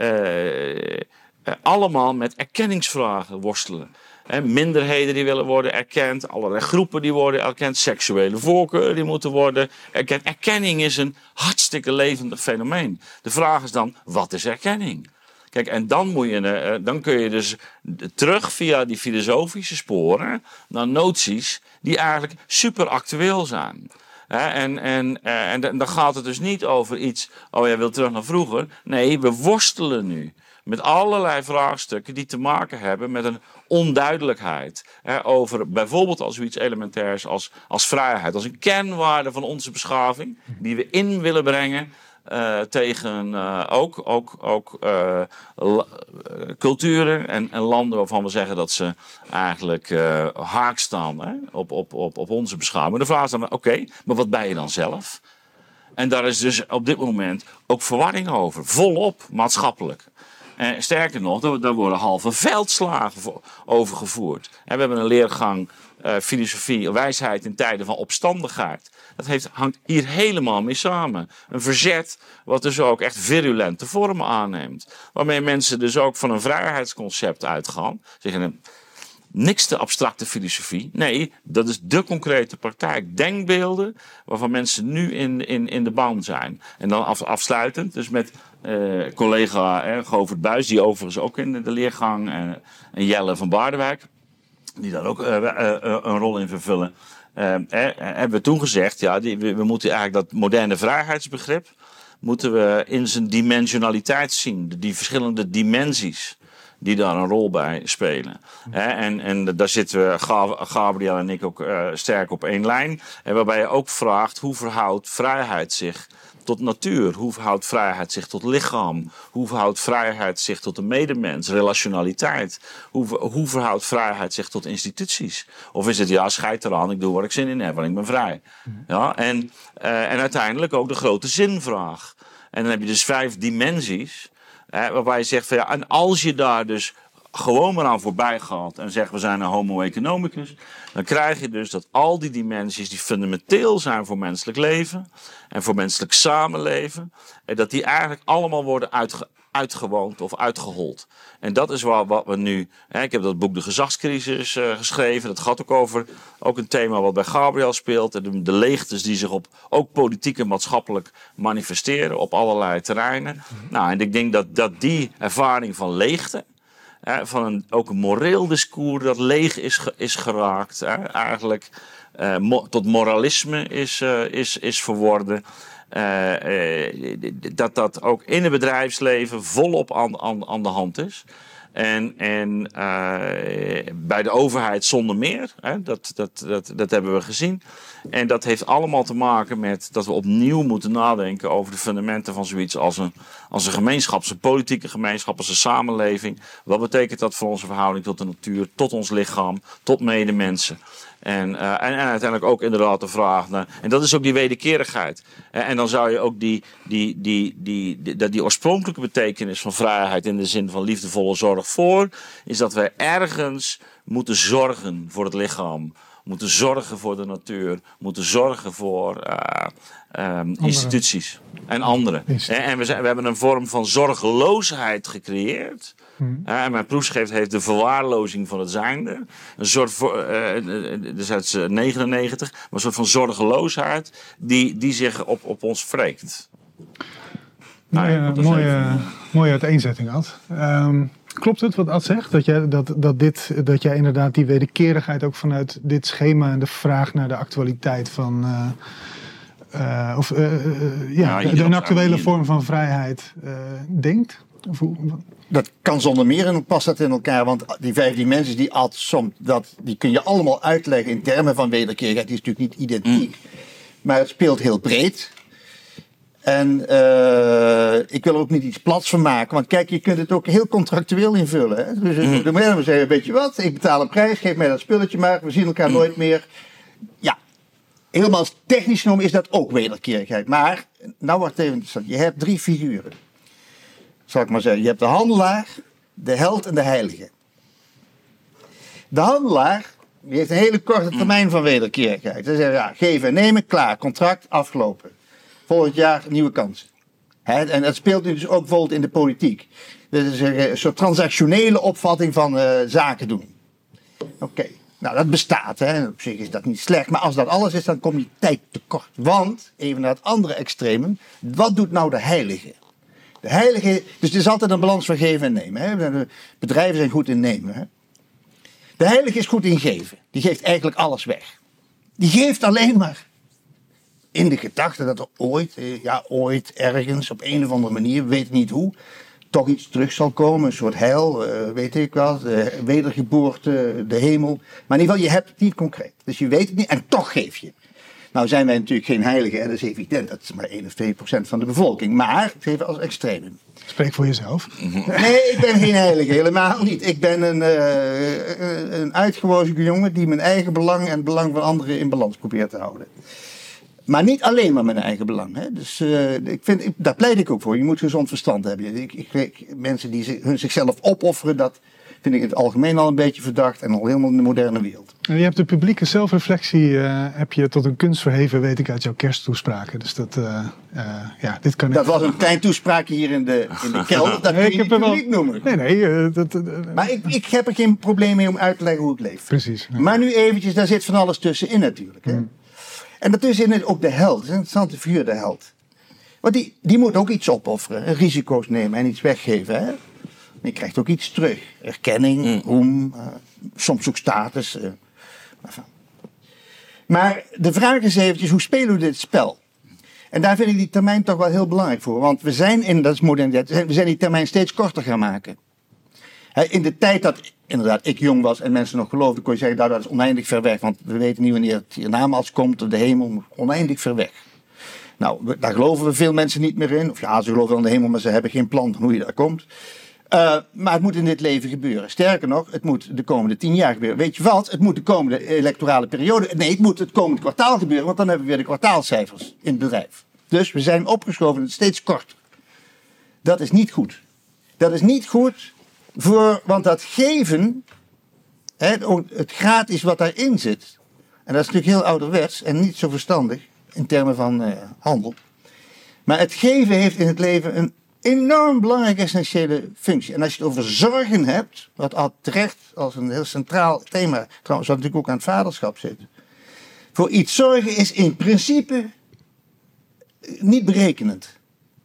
uh, uh, allemaal met erkenningsvragen worstelen. He, minderheden die willen worden erkend, allerlei groepen die worden erkend, seksuele voorkeuren die moeten worden erkend. Erkenning is een hartstikke levendig fenomeen. De vraag is dan, wat is erkenning? Kijk, en dan, moet je, uh, dan kun je dus terug via die filosofische sporen naar noties die eigenlijk super actueel zijn. He, en, en, uh, en dan gaat het dus niet over iets, oh jij wilt terug naar vroeger. Nee, we worstelen nu met allerlei vraagstukken die te maken hebben met een onduidelijkheid. He, over bijvoorbeeld als zoiets elementairs als, als vrijheid. Als een kernwaarde van onze beschaving die we in willen brengen Uh, tegen uh, ook, ook, ook uh, la, uh, culturen en, en landen waarvan we zeggen dat ze eigenlijk uh, haak staan hè, op, op, op, op onze beschaving. De vraag is dan, oké, okay, maar wat ben je dan zelf? En daar is dus op dit moment ook verwarring over. Volop maatschappelijk. En sterker nog, daar worden halve veldslagen voor, over gevoerd. En we hebben een leergang uh, filosofie, wijsheid in tijden van opstandigheid. Dat heeft, hangt hier helemaal mee samen. Een verzet wat dus ook echt virulente vormen aanneemt. Waarmee mensen dus ook van een vrijheidsconcept uitgaan. Zeggen, niks te abstracte filosofie. Nee, dat is de concrete praktijk. Denkbeelden waarvan mensen nu in, in, in de baan zijn. En dan af, afsluitend, dus met uh, collega eh, Govert Buijs, die overigens ook in de leergang, uh, en Jelle van Baardewijk, die daar ook uh, uh, uh, een rol in vervullen. Uh, eh, hebben we toen gezegd, ja, die, we, we moeten eigenlijk dat moderne vrijheidsbegrip moeten we in zijn dimensionaliteit zien. De, die verschillende dimensies die daar een rol bij spelen. He, en, en daar zitten we, Gabriel en ik, ook uh, sterk op één lijn. En waarbij je ook vraagt, hoe verhoudt vrijheid zich tot natuur? Hoe verhoudt vrijheid zich tot lichaam? Hoe verhoudt vrijheid zich tot de medemens? Relationaliteit? Hoe, hoe verhoudt vrijheid zich tot instituties? Of is het, ja, scheid eraan, ik doe wat ik zin in heb, want ik ben vrij. Ja, en, uh, en uiteindelijk ook de grote zinvraag. En dan heb je dus vijf dimensies, hè, waarbij je zegt van ja, en als je daar dus gewoon maar aan voorbij gaat en zegt we zijn een homo economicus, dan krijg je dus dat al die dimensies die fundamenteel zijn voor menselijk leven en voor menselijk samenleven, en dat die eigenlijk allemaal worden uitge, uitgewoond of uitgehold. En dat is wat, wat we nu, hè, ik heb dat boek De Gezagscrisis uh, geschreven, dat gaat ook over, ook een thema wat bij Gabriel speelt, de, de leegtes die zich op ook politiek en maatschappelijk manifesteren op allerlei terreinen. Mm-hmm. Nou, en ik denk dat, dat die ervaring van leegte, Hè, van een, ook een moreel discours dat leeg is, ge, is geraakt. Hè, eigenlijk uh, mo, tot moralisme is, uh, is, is verworden. Uh, uh, dat dat ook in het bedrijfsleven volop aan, aan, aan de hand is. En, en uh, bij de overheid zonder meer. Hè, dat, dat, dat, dat hebben we gezien. En dat heeft allemaal te maken met dat we opnieuw moeten nadenken over de fundamenten van zoiets als een, als een gemeenschap, als een politieke gemeenschap, als een samenleving. Wat betekent dat voor onze verhouding tot de natuur, tot ons lichaam, tot medemensen? En, uh, en, en uiteindelijk ook inderdaad de vraag naar, en dat is ook die wederkerigheid. En, en dan zou je ook die, die, die, die, die, die, die oorspronkelijke betekenis van vrijheid in de zin van liefdevolle zorg voor, is dat wij ergens moeten zorgen voor het lichaam, moeten zorgen voor de natuur, moeten zorgen voor uh, um, instituties en anderen. En, en we, zijn, we hebben een vorm van zorgeloosheid gecreëerd. Hmm. Uh, en mijn proefschrift heeft de verwaarlozing van het zijnde. Een soort voor, uh, dus uit negenennegentig, maar een soort van zorgeloosheid die, die zich op, op ons wreekt. Mooie, nou, mooie, mooie uiteenzetting, Ad. Um, klopt het wat Ad zegt? Dat jij, dat, dat, dit, dat jij inderdaad die wederkerigheid ook vanuit dit schema en de vraag naar de actualiteit van Uh, uh, of uh, uh, ja, ja, de, een actuele vorm van vrijheid uh, denkt? Of hoe, dat kan zonder meer en hoe past dat in elkaar? Want die vijf dimensies die Ad somt, dat, die kun je allemaal uitleggen in termen van wederkerigheid. Die is natuurlijk niet identiek. Mm. Maar het speelt heel breed. En uh, ik wil er ook niet iets plats van maken. Want kijk, je kunt het ook heel contractueel invullen. Hè? Dus mm. de mensen zeggen, weet je wat, ik betaal een prijs, geef mij dat spulletje maar. We zien elkaar mm. nooit meer. Ja, helemaal technisch genomen is dat ook wederkerigheid. Maar, nou wordt het even interessant. Je hebt drie figuren. Zal ik maar zeggen. Je hebt de handelaar, de held en de heilige. De handelaar die heeft een hele korte termijn van wederkerigheid. Ze zeggen, ja, geven en nemen, klaar, contract, afgelopen. Volgend jaar nieuwe kansen. He, en dat speelt dus ook bijvoorbeeld in de politiek. Dat is een soort transactionele opvatting van uh, zaken doen. Oké, okay. Nou dat bestaat. Hè. Op zich is dat niet slecht. Maar als dat alles is, dan kom je tijd tekort. Want, even naar het andere extremum. Wat doet nou de heilige? De heilige, dus het is altijd een balans van geven en nemen. Hè. Bedrijven zijn goed in nemen. Hè. De heilige is goed in geven. Die geeft eigenlijk alles weg. Die geeft alleen maar in de gedachte dat er ooit, ja ooit, ergens, op een of andere manier, weet niet hoe, toch iets terug zal komen. Een soort heil, uh, weet ik wel, de wedergeboorte, de hemel. Maar in ieder geval, je hebt het niet concreet. Dus je weet het niet en toch geef je. Nou zijn wij natuurlijk geen heiligen, hè? Dat is evident. Dat is maar één of twee procent van de bevolking. Maar even als extremen. Spreek voor jezelf. Nee, ik ben geen heilige, helemaal niet. Ik ben een, uh, een uitgewozen jongen die mijn eigen belang en het belang van anderen in balans probeert te houden. Maar niet alleen maar mijn eigen belang. Hè? Dus uh, ik vind, ik, daar pleit ik ook voor. Je moet gezond verstand hebben. Ik, ik, ik, mensen die zich, hun zichzelf opofferen, dat vind ik in het algemeen al een beetje verdacht. En al helemaal in de moderne wereld. En je hebt de publieke zelfreflectie uh, heb je tot een kunst verheven, weet ik uit jouw kersttoespraken. Dus dat, uh, uh, ja, dit kan ik... Dat was een klein toespraakje hier in de, in de kelder. Dat nee, kun je niet publiek wel... noemen. Nee, nee. Uh, dat, uh, maar ik, ik heb er geen probleem mee om uit te leggen hoe ik leef. Precies. Ja. Maar nu eventjes, daar zit van alles tussenin natuurlijk. Hè? Hmm. En daartussenin is ook de held. Dat is een interessante figuur, de held. Want die, die moet ook iets opofferen. Risico's nemen en iets weggeven. Hè? Je krijgt ook iets terug. Erkenning, mm. roem, uh, soms ook status. Uh, maar de vraag is eventjes, hoe spelen we dit spel? En daar vind ik die termijn toch wel heel belangrijk voor. Want we zijn in, dat is moderniteit, we zijn die termijn steeds korter gaan maken. He, in de tijd dat inderdaad ik jong was en mensen nog geloofden, kon je zeggen, nou, dat is oneindig ver weg. Want we weten niet wanneer het hiernamaals komt, of de hemel, oneindig ver weg. Nou, we, daar geloven we veel mensen niet meer in. Of ja, ze geloven wel in de hemel, maar ze hebben geen plan van hoe je daar komt. Uh, maar het moet in dit leven gebeuren. Sterker nog, het moet de komende tien jaar gebeuren. Weet je wat? Het moet de komende electorale periode... Nee, het moet het komende kwartaal gebeuren, want dan hebben we weer de kwartaalcijfers in het bedrijf. Dus we zijn opgeschoven en het steeds korter. Dat is niet goed. Dat is niet goed voor... Want dat geven, hè, het gratis wat daarin zit... En dat is natuurlijk heel ouderwets en niet zo verstandig in termen van uh, handel. Maar het geven heeft in het leven een enorm belangrijke essentiële functie. En als je het over zorgen hebt, wat al terecht als een heel centraal thema, trouwens wat natuurlijk ook aan het vaderschap zit. Voor iets zorgen is in principe niet berekenend.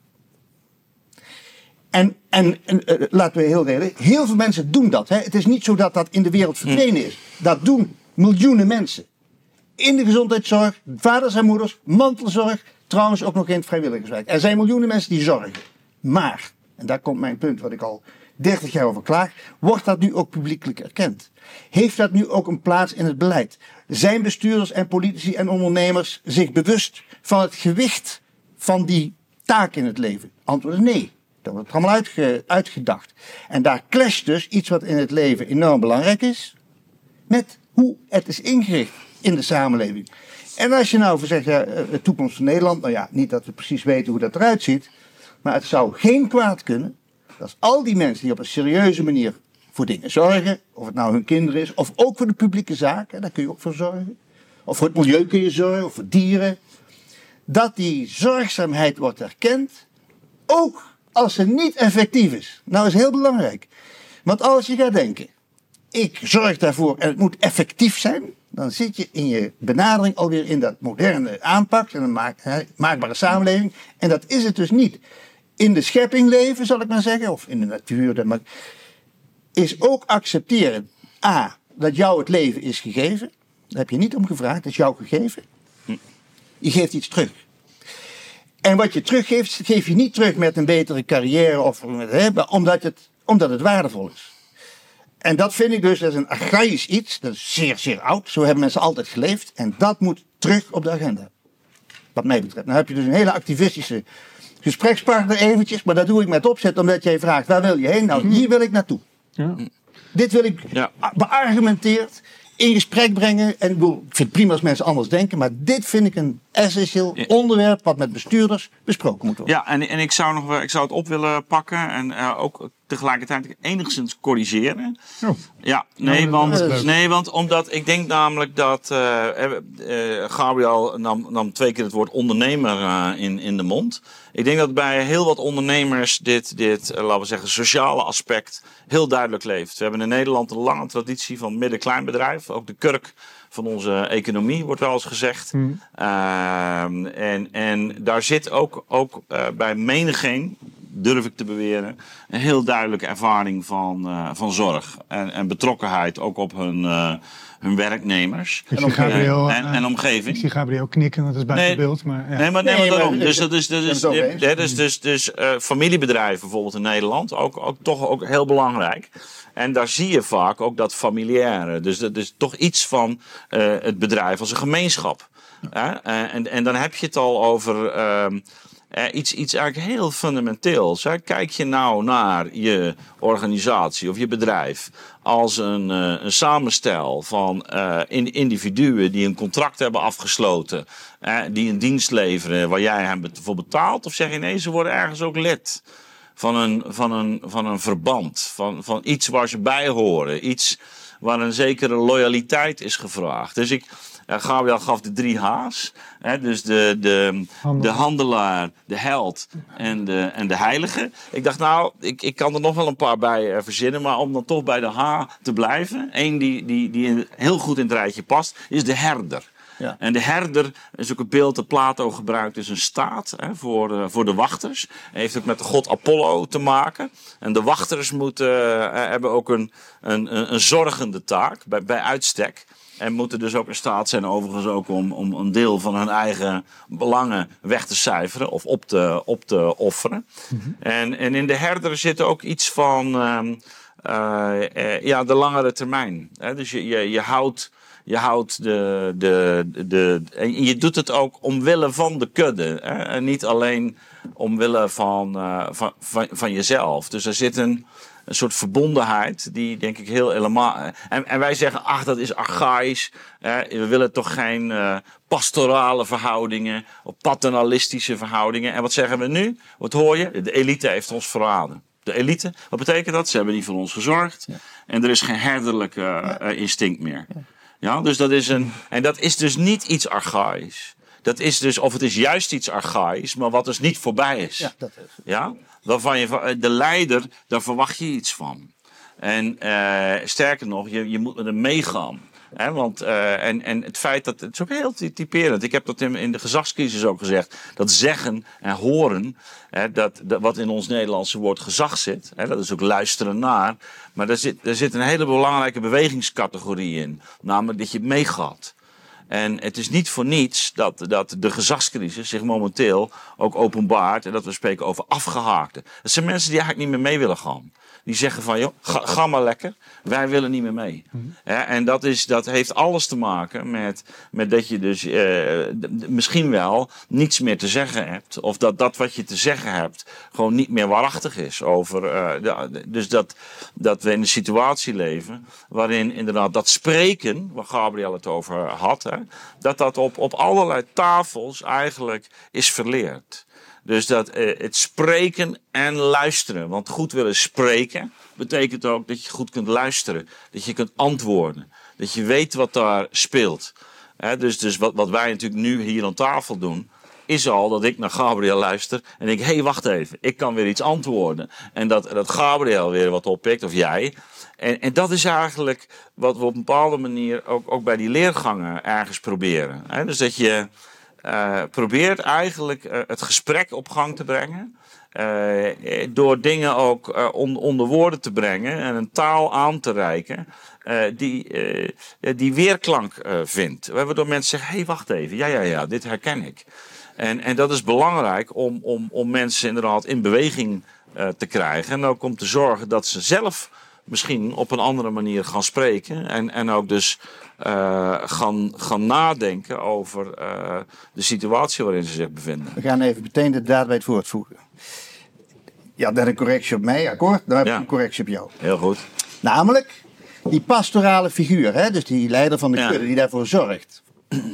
En, en, en uh, laten we heel redelijk, heel veel mensen doen dat. Hè. Het is niet zo dat dat in de wereld verdwenen is. Dat doen miljoenen mensen. In de gezondheidszorg, vaders en moeders, mantelzorg, trouwens ook nog in het vrijwilligerswerk. Er zijn miljoenen mensen die zorgen. Maar, en daar komt mijn punt wat ik al dertig jaar over klaag, wordt dat nu ook publiekelijk erkend? Heeft dat nu ook een plaats in het beleid? Zijn bestuurders en politici en ondernemers zich bewust van het gewicht van die taak in het leven? Antwoord is nee. Dat wordt allemaal uitge, uitgedacht. En daar clasht dus iets wat in het leven enorm belangrijk is, met hoe het is ingericht in de samenleving. En als je nou zegt, ja, de toekomst van Nederland, nou ja, niet dat we precies weten hoe dat eruit ziet, maar het zou geen kwaad kunnen dat al die mensen die op een serieuze manier voor dingen zorgen, of het nou hun kinderen is, of ook voor de publieke zaken, daar kun je ook voor zorgen, of voor het milieu kun je zorgen, of voor dieren, dat die zorgzaamheid wordt erkend, ook als ze niet effectief is. Nou, is heel belangrijk. Want als je gaat denken, ik zorg daarvoor en het moet effectief zijn, dan zit je in je benadering alweer in dat moderne aanpak en een maak, he, maakbare samenleving. En dat is het dus niet. In de schepping leven, zal ik maar zeggen, of in de natuur, maar is ook accepteren, a, dat jou het leven is gegeven. Daar heb je niet om gevraagd, dat is jou gegeven. Je geeft iets terug. En wat je teruggeeft, geef je niet terug met een betere carrière, of he, omdat, het, omdat het waardevol is. En dat vind ik dus, dat is een archaïsch iets, dat is zeer, zeer oud. Zo hebben mensen altijd geleefd en dat moet terug op de agenda. Wat mij betreft. Nou heb je dus een hele activistische gesprekspartner eventjes, maar dat doe ik met opzet omdat jij vraagt, waar wil je heen? Nou, hier wil ik naartoe. Ja. Dit wil ik ja. beargumenteerd in gesprek brengen. En ik, bedoel, ik vind het prima als mensen anders denken, maar dit vind ik een essentieel ja. onderwerp wat met bestuurders besproken moet worden. Ja, en, en ik, zou nog, ik zou het op willen pakken en uh, ook tegelijkertijd enigszins corrigeren. Oh. Ja, nee, want, nee, want omdat ik denk namelijk dat uh, uh, Gabriel nam, nam twee keer het woord ondernemer uh, in, in de mond. Ik denk dat bij heel wat ondernemers dit, dit uh, laten we zeggen, sociale aspect heel duidelijk leeft. We hebben in Nederland een lange traditie van midden-kleinbedrijf. Ook de kurk van onze economie, wordt wel eens gezegd. Hmm. Uh, en, en daar zit ook, ook uh, bij menigeen durf ik te beweren, een heel duidelijke ervaring van, uh, van zorg. En, en betrokkenheid ook op hun, uh, hun werknemers. Ik zie Gabriel, en, en omgeving. Ik zie Gabriel knikken, dat is buiten nee, beeld. Maar, ja. Nee, maar, nee, maar nee, daarom. maar, Dus dat is, dat is, dat is, ja, dus, dus, dus uh, familiebedrijven bijvoorbeeld in Nederland, ook, ook toch ook heel belangrijk. En daar zie je vaak ook dat familiaire. Dus dat is toch iets van uh, het bedrijf als een gemeenschap. Ja. Uh, en, en dan heb je het al over uh, uh, iets, iets eigenlijk heel fundamenteels. Hè. Kijk je nou naar je organisatie of je bedrijf als een, uh, een samenstel van uh, individuen die een contract hebben afgesloten, uh, die een dienst leveren waar jij hem voor betaalt, of zeg je nee, ze worden ergens ook lid van een, van een, van een verband, van, van iets waar ze bij horen, iets waar een zekere loyaliteit is gevraagd. Dus ik, uh, Gabriel gaf de drie H's, hè, dus de, de, de handelaar, de held en de, en de heilige. Ik dacht nou, ik, ik kan er nog wel een paar bij uh, verzinnen, maar om dan toch bij de H te blijven, één die, die, die heel goed in het rijtje past, is de herder. Ja. En de herder is ook een beeld dat Plato gebruikt, is een staat hè, voor, uh, voor de wachters. Hij heeft ook met de god Apollo te maken. En de wachters moeten, uh, hebben ook een, een, een zorgende taak bij, bij uitstek. En moeten dus ook in staat zijn overigens ook om, om een deel van hun eigen belangen weg te cijferen of op te, op te offeren. Mm-hmm. En, en in de herder zit ook iets van um, uh, uh, ja, de langere termijn. Hè? Dus je, je, je houdt... Je houdt de, de, de, en je doet het ook omwille van de kudde. Hè? En niet alleen omwille van, uh, van, van, van jezelf. Dus er zit een, een soort verbondenheid die denk ik heel helemaal... En, en wij zeggen, ach dat is archaïs. Hè? We willen toch geen uh, pastorale verhoudingen of paternalistische verhoudingen. En wat zeggen we nu? Wat hoor je? De elite heeft ons verraden. De elite, wat betekent dat? Ze hebben niet voor ons gezorgd. Ja. En er is geen herderlijk uh, uh, instinct meer. Ja. Ja, dus dat is een, en dat is dus niet iets archaïs. Dat is dus, of het is juist iets archaïs, maar wat dus niet voorbij is. Ja, dat is. Ja? Waarvan je, de leider, daar verwacht je iets van. En uh, sterker nog, je, je moet met hem meegaan. He, want, uh, en, en het feit dat, het is ook heel typerend. Ik heb dat in, in de gezagscrisis ook gezegd. Dat zeggen en horen, he, dat, dat, wat in ons Nederlandse woord gezag zit. He, dat is ook luisteren naar. Maar daar zit, daar zit een hele belangrijke bewegingscategorie in. Namelijk dat je meegaat. En het is niet voor niets dat, dat de gezagscrisis zich momenteel ook openbaart. En dat we spreken over afgehaakten. Dat zijn mensen die eigenlijk niet meer mee willen gaan. Die zeggen van, joh, ga, ga maar lekker. Wij willen niet meer mee. Mm-hmm. Ja, en dat, is, dat heeft alles te maken met, met dat je dus uh, d- misschien wel niets meer te zeggen hebt. Of dat dat wat je te zeggen hebt gewoon niet meer waarachtig is. Over, uh, de, dus dat, dat we in een situatie leven waarin inderdaad dat spreken, waar Gabriel het over had, hè, dat dat op, op allerlei tafels eigenlijk is verleerd. Dus dat uh, het spreken en luisteren. Want goed willen spreken betekent ook dat je goed kunt luisteren. Dat je kunt antwoorden. Dat je weet wat daar speelt. He, dus dus wat, wat wij natuurlijk nu hier aan tafel doen, is al dat ik naar Gabriel luister en denk, hé, hey, wacht even, ik kan weer iets antwoorden. En dat, dat Gabriel weer wat oppikt, of jij. En, en dat is eigenlijk wat we op een bepaalde manier ook, ook bij die leergangen ergens proberen. He, dus dat je Uh, probeert eigenlijk uh, het gesprek op gang te brengen. Uh, door dingen ook uh, on, onder woorden te brengen en een taal aan te reiken uh, die, uh, die weerklank uh, vindt. Waardoor mensen zeggen, hé, hey, wacht even, ja, ja, ja, dit herken ik. En, en dat is belangrijk om, om, om mensen inderdaad in beweging uh, te krijgen. En ook om te zorgen dat ze zelf misschien op een andere manier gaan spreken. En, en ook dus uh, gaan, gaan nadenken over uh, de situatie waarin ze zich bevinden. We gaan even meteen de daad bij het woord voegen. Ja, dat is een correctie op mij, akkoord? Dan heb ik ja. een correctie op jou. Heel goed. Namelijk, die pastorale figuur, hè, dus die leider van de kudde, ja. die daarvoor zorgt.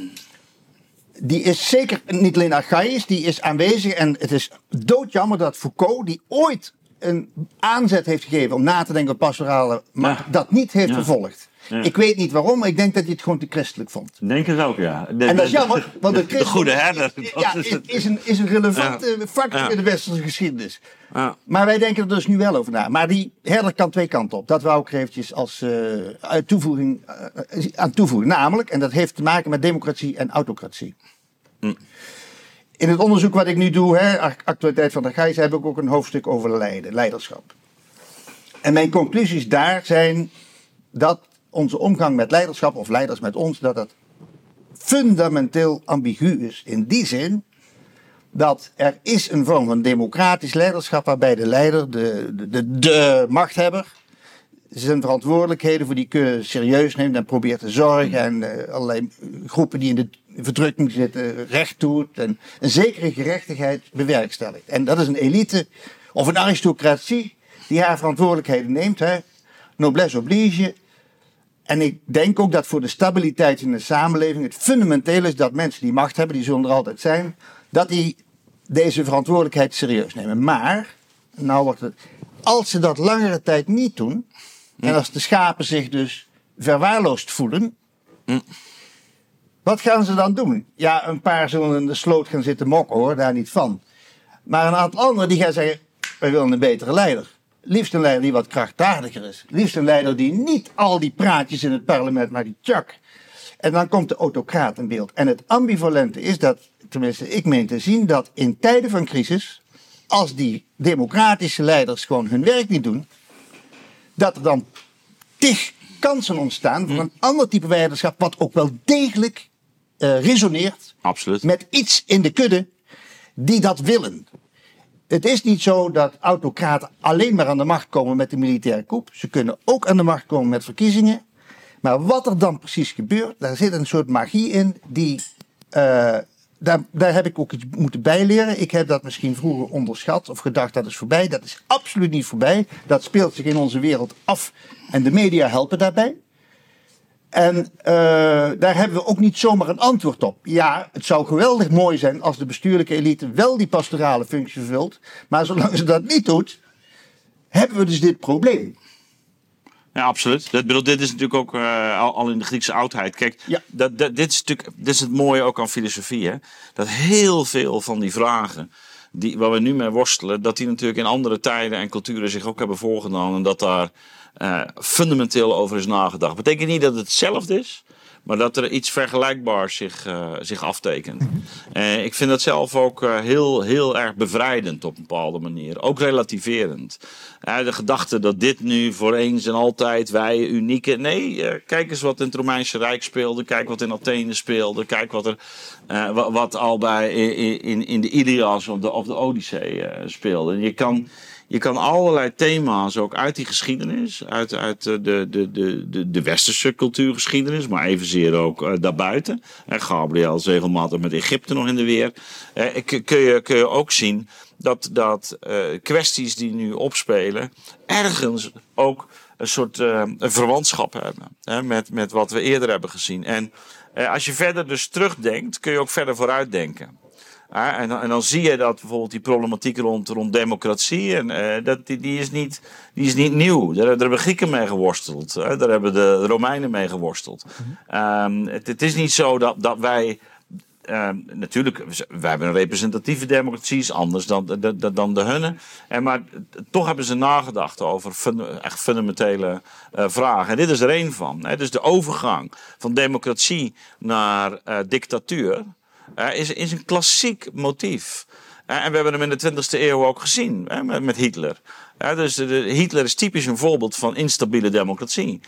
Die is zeker niet alleen archaïs, die is aanwezig. En het is doodjammer dat Foucault, die ooit een aanzet heeft gegeven om na te denken op pastorale, maar ja. dat niet heeft ja. vervolgd. Ja. Ik weet niet waarom, maar ik denk dat hij het gewoon te christelijk vond. Denk het ook, ja. De, en dat is jammer, want de, de, de goede herder. Ja, is, is, een, is een relevante ja. factor ja. in de westerse geschiedenis. Ja. Maar wij denken er dus nu wel over na. Maar die herder kan twee kanten op. Dat wou ik eventjes als uh, toevoeging, uh, aan toevoegen. Namelijk, en dat heeft te maken met democratie en autocratie. Hm. In het onderzoek wat ik nu doe, hè, actualiteit van de Gijs, heb ik ook een hoofdstuk over leiden, leiderschap. En mijn conclusies daar zijn dat onze omgang met leiderschap, of leiders met ons, dat dat fundamenteel ambigu is. In die zin dat er is een vorm van democratisch leiderschap waarbij de leider, de, de, de, de machthebber, zijn verantwoordelijkheden voor die keuze serieus neemt en probeert te zorgen en uh, allerlei groepen die in de verdrukking zitten recht doet en een zekere gerechtigheid bewerkstelligt. En dat is een elite of een aristocratie die haar verantwoordelijkheden neemt, hè. Noblesse oblige. En ik denk ook dat voor de stabiliteit in de samenleving het fundamenteel is dat mensen die macht hebben, die zullen er altijd zijn, dat die deze verantwoordelijkheid serieus nemen. Maar, nou wordt het, als ze dat langere tijd niet doen, en als de schapen zich dus verwaarloosd voelen, mm. wat gaan ze dan doen? Ja, een paar zullen in de sloot gaan zitten mokken, hoor, daar niet van. Maar een aantal anderen die gaan zeggen, wij willen een betere leider. Liefst een leider die wat krachtdadiger is. Liefst een leider die niet al die praatjes in het parlement, maar die tjak. En dan komt de autocraat in beeld. En het ambivalente is dat, tenminste ik meen te zien, dat in tijden van crisis, als die democratische leiders gewoon hun werk niet doen, dat er dan tig kansen ontstaan voor een ander type leiderschap, wat ook wel degelijk uh, resoneert. Absoluut. Met iets in de kudde die dat willen. Het is niet zo dat autocraten alleen maar aan de macht komen met de militaire coup. Ze kunnen ook aan de macht komen met verkiezingen. Maar wat er dan precies gebeurt, daar zit een soort magie in die... Uh, daar, daar heb ik ook iets moeten bijleren. Ik heb dat misschien vroeger onderschat of gedacht dat is voorbij. Dat is absoluut niet voorbij. Dat speelt zich in onze wereld af en de media helpen daarbij. En uh, daar hebben we ook niet zomaar een antwoord op. Ja, het zou geweldig mooi zijn als de bestuurlijke elite wel die pastorale functie vervult. Maar zolang ze dat niet doet, hebben we dus dit probleem. Ja, absoluut. Dat, bedoel, dit is natuurlijk ook uh, al, al in de Griekse oudheid. Kijk, ja. dat, dat, dit, is natuurlijk, dit is het mooie ook aan filosofie. Hè? Dat heel veel van die vragen die, waar we nu mee worstelen, dat die natuurlijk in andere tijden en culturen zich ook hebben voorgedaan. En dat daar uh, fundamenteel over is nagedacht. Dat betekent niet dat het hetzelfde is, maar dat er iets vergelijkbaars zich, uh, zich aftekent. Mm-hmm. Uh, ik vind dat zelf ook uh, heel, heel erg bevrijdend op een bepaalde manier. Ook relativerend. Uh, de gedachte dat dit nu voor eens en altijd wij unieke... Nee, uh, kijk eens wat in het Romeinse Rijk speelde. Kijk wat in Athene speelde. Kijk wat er uh, wat, wat al bij in, in, in de Ilias of de, of de Odyssee uh, speelde. En je kan... Je kan allerlei thema's ook uit die geschiedenis, uit, uit de, de, de, de, de westerse cultuurgeschiedenis, maar evenzeer ook uh, daarbuiten. En Gabriel is regelmatig met Egypte nog in de weer. Uh, kun, je, kun je ook zien dat, dat uh, kwesties die nu opspelen ergens ook een soort uh, een verwantschap hebben hè, met, met wat we eerder hebben gezien. En uh, als je verder dus terugdenkt, kun je ook verder vooruitdenken. Ja, en, dan, en dan zie je dat bijvoorbeeld die problematiek rond, rond democratie, en, uh, dat, die, die, is niet, die is niet nieuw. Daar, daar hebben Grieken mee geworsteld. Hè? Daar hebben de Romeinen mee geworsteld. Mm-hmm. Um, het, het is niet zo dat, dat wij... Uh, natuurlijk, wij hebben een representatieve democratie, is anders dan de, de, dan de hunne. En maar toch hebben ze nagedacht over fun, echt fundamentele uh, vragen. En dit is er één van. Hè? Dus de overgang van democratie naar uh, dictatuur Uh, is, is een klassiek motief. Uh, en we hebben hem in de twintigste eeuw ook gezien, hè, met, met Hitler. Uh, dus de, de, Hitler is typisch een voorbeeld van instabiele democratie.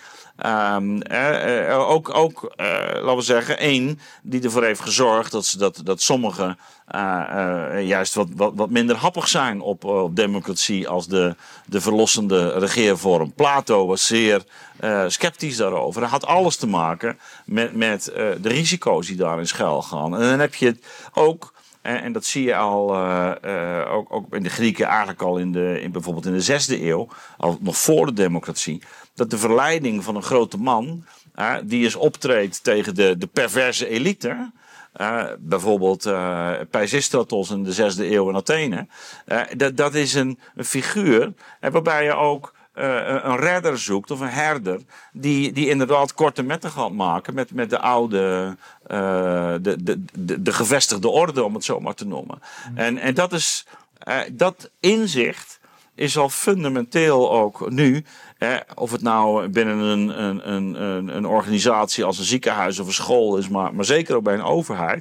Um, uh, uh, ook, ook uh, laten we zeggen, één die ervoor heeft gezorgd dat, dat, dat sommigen uh, uh, juist wat, wat, wat minder happig zijn op, uh, op democratie als de, de verlossende regeervorm. Plato was zeer uh, sceptisch daarover. Het had alles te maken met, met uh, de risico's die daarin schuil gaan. En dan heb je het ook... En, en dat zie je al uh, uh, ook, ook in de Grieken, eigenlijk al in de, in, bijvoorbeeld in de zesde eeuw, al nog voor de democratie, dat de verleiding van een grote man, uh, die eens optreedt tegen de, de perverse elite, uh, bijvoorbeeld uh, Pisistratos in de zesde eeuw in Athene, uh, dat, dat is een, een figuur uh, waarbij je ook Uh, een redder zoekt of een herder die, die inderdaad korte metten gaat maken met, met de oude, uh, de, de, de, de gevestigde orde, om het zo maar te noemen. Mm. En, en dat is, uh, dat inzicht is al fundamenteel ook nu, eh, of het nou binnen een, een, een, een organisatie als een ziekenhuis of een school is, maar, maar zeker ook bij een overheid,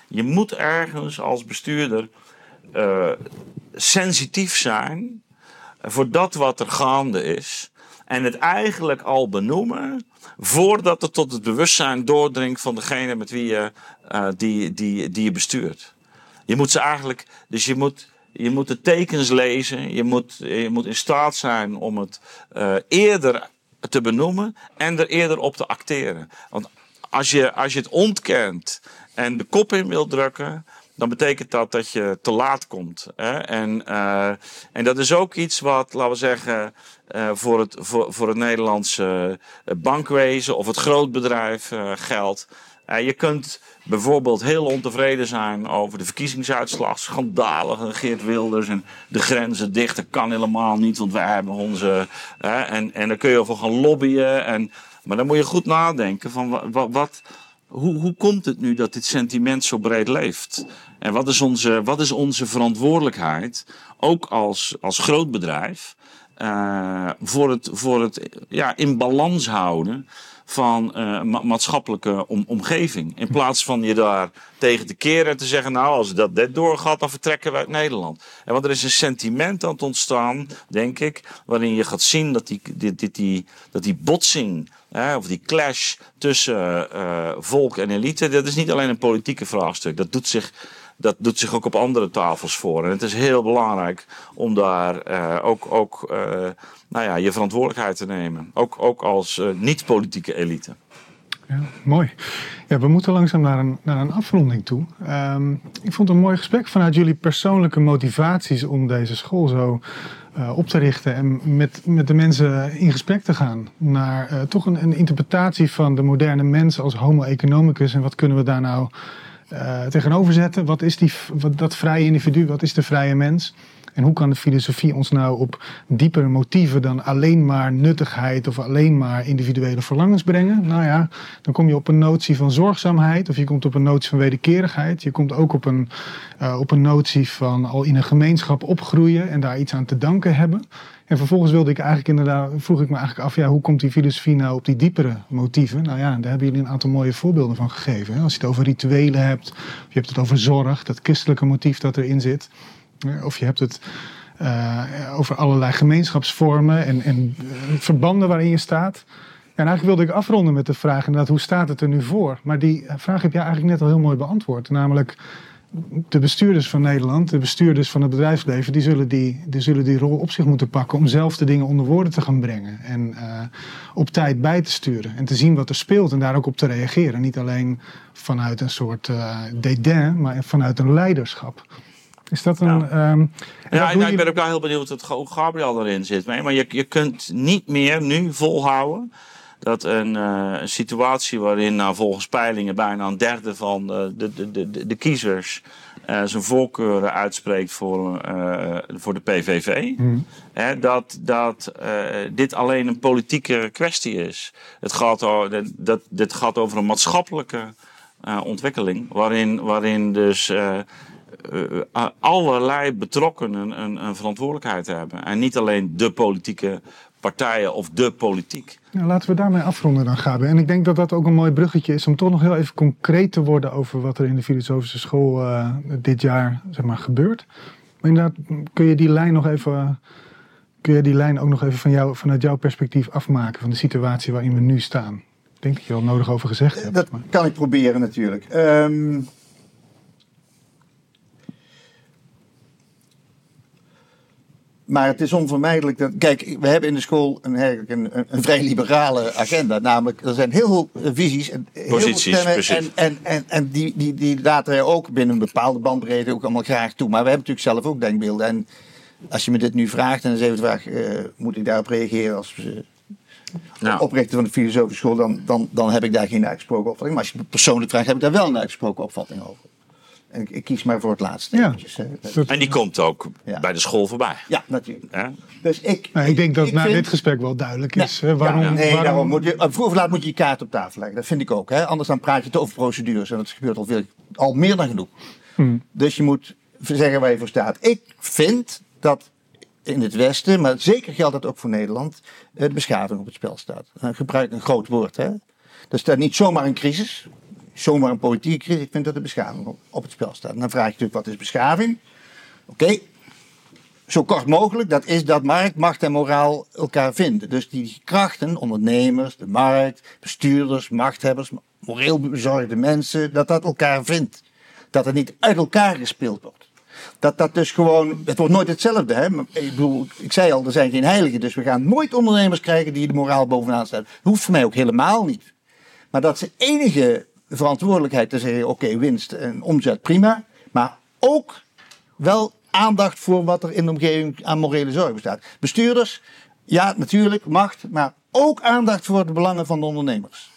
Je moet ergens als bestuurder uh, sensitief zijn voor dat wat er gaande is. En het eigenlijk al benoemen voordat het tot het bewustzijn doordringt van degene met wie je, uh, die, die, die je bestuurt. Je moet ze eigenlijk, dus je moet, je moet de tekens lezen. Je moet, je moet in staat zijn om het uh, eerder te benoemen en er eerder op te acteren. Want als je, als je het ontkent en de kop in wilt drukken, dan betekent dat dat je te laat komt. Hè? En, uh, en dat is ook iets wat, laten we zeggen, uh, voor, het, voor, voor het Nederlandse bankwezen of het grootbedrijf uh, geldt. Uh, je kunt bijvoorbeeld heel ontevreden zijn over de verkiezingsuitslag. Schandalig, Geert Wilders en de grenzen dicht. Dat kan helemaal niet, want wij hebben onze... Uh, en, en daar kun je over gaan lobbyen. En, maar dan moet je goed nadenken van wat... wat Hoe, hoe komt het nu dat dit sentiment zo breed leeft? En wat is onze, wat is onze verantwoordelijkheid, ook als, als groot bedrijf, uh, voor het, voor het ja, in balans houden van uh, ma- maatschappelijke om, omgeving. In plaats van je daar tegen te keren en te zeggen, nou, als dat dit doorgaat, dan vertrekken we uit Nederland. En want er is een sentiment aan het ontstaan, denk ik, waarin je gaat zien dat die, die, die, die, dat die botsing, hè, of die clash tussen uh, volk en elite, dat is niet alleen een politieke vraagstuk. Dat doet zich, dat doet zich ook op andere tafels voor. En het is heel belangrijk om daar uh, ook, ook uh, nou ja, je verantwoordelijkheid te nemen. Ook, ook als uh, niet-politieke elite. Ja, mooi. Ja, we moeten langzaam naar een, naar een afronding toe. Um, ik vond het een mooi gesprek vanuit jullie persoonlijke motivaties om deze school zo uh, op te richten en met, met de mensen in gesprek te gaan. Naar uh, toch een, een interpretatie van de moderne mens als homo economicus en wat kunnen we daar nou uh, tegenover zetten. Wat is die, wat, dat vrije individu, wat is de vrije mens? En hoe kan de filosofie ons nou op diepere motieven dan alleen maar nuttigheid of alleen maar individuele verlangens brengen? Nou ja, dan kom je op een notie van zorgzaamheid of je komt op een notie van wederkerigheid. Je komt ook op een, uh, op een notie van al in een gemeenschap opgroeien en daar iets aan te danken hebben. En vervolgens wilde ik eigenlijk inderdaad, vroeg ik me eigenlijk af, ja, hoe komt die filosofie nou op die diepere motieven? Nou ja, daar hebben jullie een aantal mooie voorbeelden van gegeven. Hè? Als je het over rituelen hebt, of je hebt het over zorg, dat christelijke motief dat erin zit. Of je hebt het uh, over allerlei gemeenschapsvormen en, en uh, verbanden waarin je staat. En eigenlijk wilde ik afronden met de vraag inderdaad, hoe staat het er nu voor? Maar die vraag heb je eigenlijk net al heel mooi beantwoord. Namelijk, de bestuurders van Nederland, de bestuurders van het bedrijfsleven, die zullen die, die zullen die rol op zich moeten pakken om zelf de dingen onder woorden te gaan brengen. En uh, op tijd bij te sturen en te zien wat er speelt en daar ook op te reageren. Niet alleen vanuit een soort uh, dédain, maar vanuit een leiderschap. Is dat een... Ja, um, ja nou, je... ik ben ook wel heel benieuwd hoe Gabriel erin zit. Maar je, je kunt niet meer nu volhouden dat een, uh, een situatie waarin nou, volgens peilingen bijna een derde van de, de, de, de, de kiezers uh, zijn voorkeuren uitspreekt voor, uh, voor de P V V. Hmm. Hè, dat dat uh, dit alleen een politieke kwestie is. Het gaat, dat, dat, dit gaat over een maatschappelijke uh, ontwikkeling waarin, waarin dus... Uh, Uh, allerlei betrokkenen een, een verantwoordelijkheid hebben. En niet alleen de politieke partijen of de politiek. Nou, laten we daarmee afronden dan, Gabi. En ik denk dat dat ook een mooi bruggetje is om toch nog heel even concreet te worden over wat er in de filosofische school uh, dit jaar zeg maar, gebeurt. Maar inderdaad, kun je die lijn nog even, kun je die lijn ook nog even van jou, vanuit jouw perspectief afmaken van de situatie waarin we nu staan? Ik denk dat je er al nodig over gezegd hebt. Dat maar. kan ik proberen natuurlijk. Um... Maar het is onvermijdelijk dat... Kijk, we hebben in de school een, eigenlijk een, een, een vrij liberale agenda. Namelijk, er zijn heel veel visies en heel posities, veel stemmen. precies. En, en, en, en die, die, die laten wij ook binnen een bepaalde bandbreedte ook allemaal graag toe. Maar we hebben natuurlijk zelf ook denkbeelden. En als je me dit nu vraagt, en dan is even de vraag... Uh, moet ik daarop reageren als uh, ja. oprichter van de filosofische school? Dan, dan, dan heb ik daar geen uitgesproken opvatting. Maar als je me persoonlijk vraagt, heb ik daar wel een uitgesproken opvatting over. En ik, ik kies maar voor het laatste. Ja. Eventjes, en die komt ook ja. bij de school voorbij. Ja, natuurlijk. Ja? Dus ik, nou, ik denk dat ik na vind... dit gesprek wel duidelijk is. Nee, waarom, ja, nee, waarom... daarom moet je, vroeg of laat moet je je kaart op tafel leggen. Dat vind ik ook. Hè? Anders dan praat je te over procedures. En dat gebeurt al, veel, al meer dan genoeg. Hmm. Dus je moet zeggen waar je voor staat. Ik vind dat in het Westen, maar zeker geldt dat ook voor Nederland, de beschaving op het spel staat. Ik gebruik een groot woord. Hè? Er staat niet zomaar een crisis. zomaar een politieke crisis. Ik vind dat de beschaving op, op het spel staat. En dan vraag je natuurlijk, wat is beschaving? Oké, okay. Zo kort mogelijk, dat is dat markt, macht en moraal elkaar vinden. Dus die krachten, ondernemers, de markt, bestuurders, machthebbers, moreel bezorgde mensen, dat dat elkaar vindt. Dat het niet uit elkaar gespeeld wordt. Dat dat dus gewoon, het wordt nooit hetzelfde. Hè? Ik bedoel, ik zei al, er zijn geen heiligen, dus we gaan nooit ondernemers krijgen die de moraal bovenaan staan. Dat hoeft voor mij ook helemaal niet. Maar dat ze enige verantwoordelijkheid te zeggen, oké, okay, winst en omzet prima, maar ook wel aandacht voor wat er in de omgeving aan morele zorg bestaat. Bestuurders, ja natuurlijk, macht, maar ook aandacht voor de belangen van de ondernemers.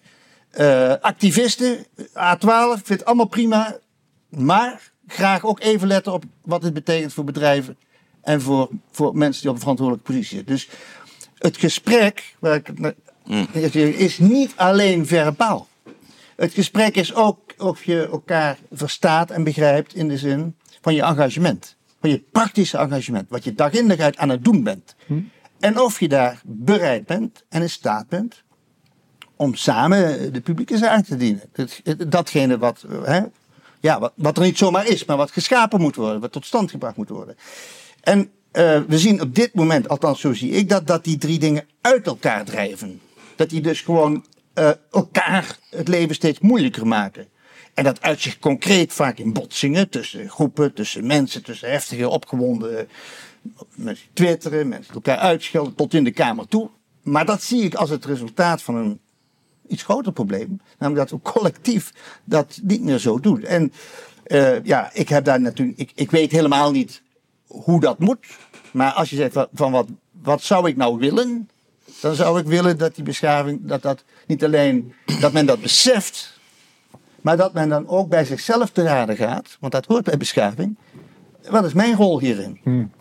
Uh, activisten, A twaalf, vindt het allemaal prima, maar graag ook even letten op wat het betekent voor bedrijven en voor, voor mensen die op een verantwoordelijke positie zitten. Dus het gesprek waar ik, mm. is niet alleen verbaal. Het gesprek is ook of je elkaar verstaat en begrijpt in de zin van je engagement. Van je praktische engagement. Wat je dag in dag uit aan het doen bent. Hm. En of je daar bereid bent en in staat bent om samen de publieke zaak te dienen. Datgene wat, hè, ja, wat, wat er niet zomaar is, maar wat geschapen moet worden. Wat tot stand gebracht moet worden. En uh, we zien op dit moment, althans zo zie ik dat, dat die drie dingen uit elkaar drijven. Dat die dus gewoon uh, elkaar het leven steeds moeilijker maken. En dat uitzicht concreet vaak in botsingen tussen groepen, tussen mensen, tussen heftige, opgewonden mensen die twitteren, mensen die elkaar uitschelden tot in de Kamer toe. Maar dat zie ik als het resultaat van een iets groter probleem. Namelijk dat we collectief dat niet meer zo doen. En uh, ja, ik heb daar natuurlijk, ik, ik weet helemaal niet hoe dat moet. Maar als je zegt van, van wat, wat zou ik nou willen? Dan zou ik willen dat die beschaving, dat dat niet alleen, dat men dat beseft. Maar dat men dan ook bij zichzelf te raden gaat. Want dat hoort bij beschaving. Wat is mijn rol hierin? Hmm.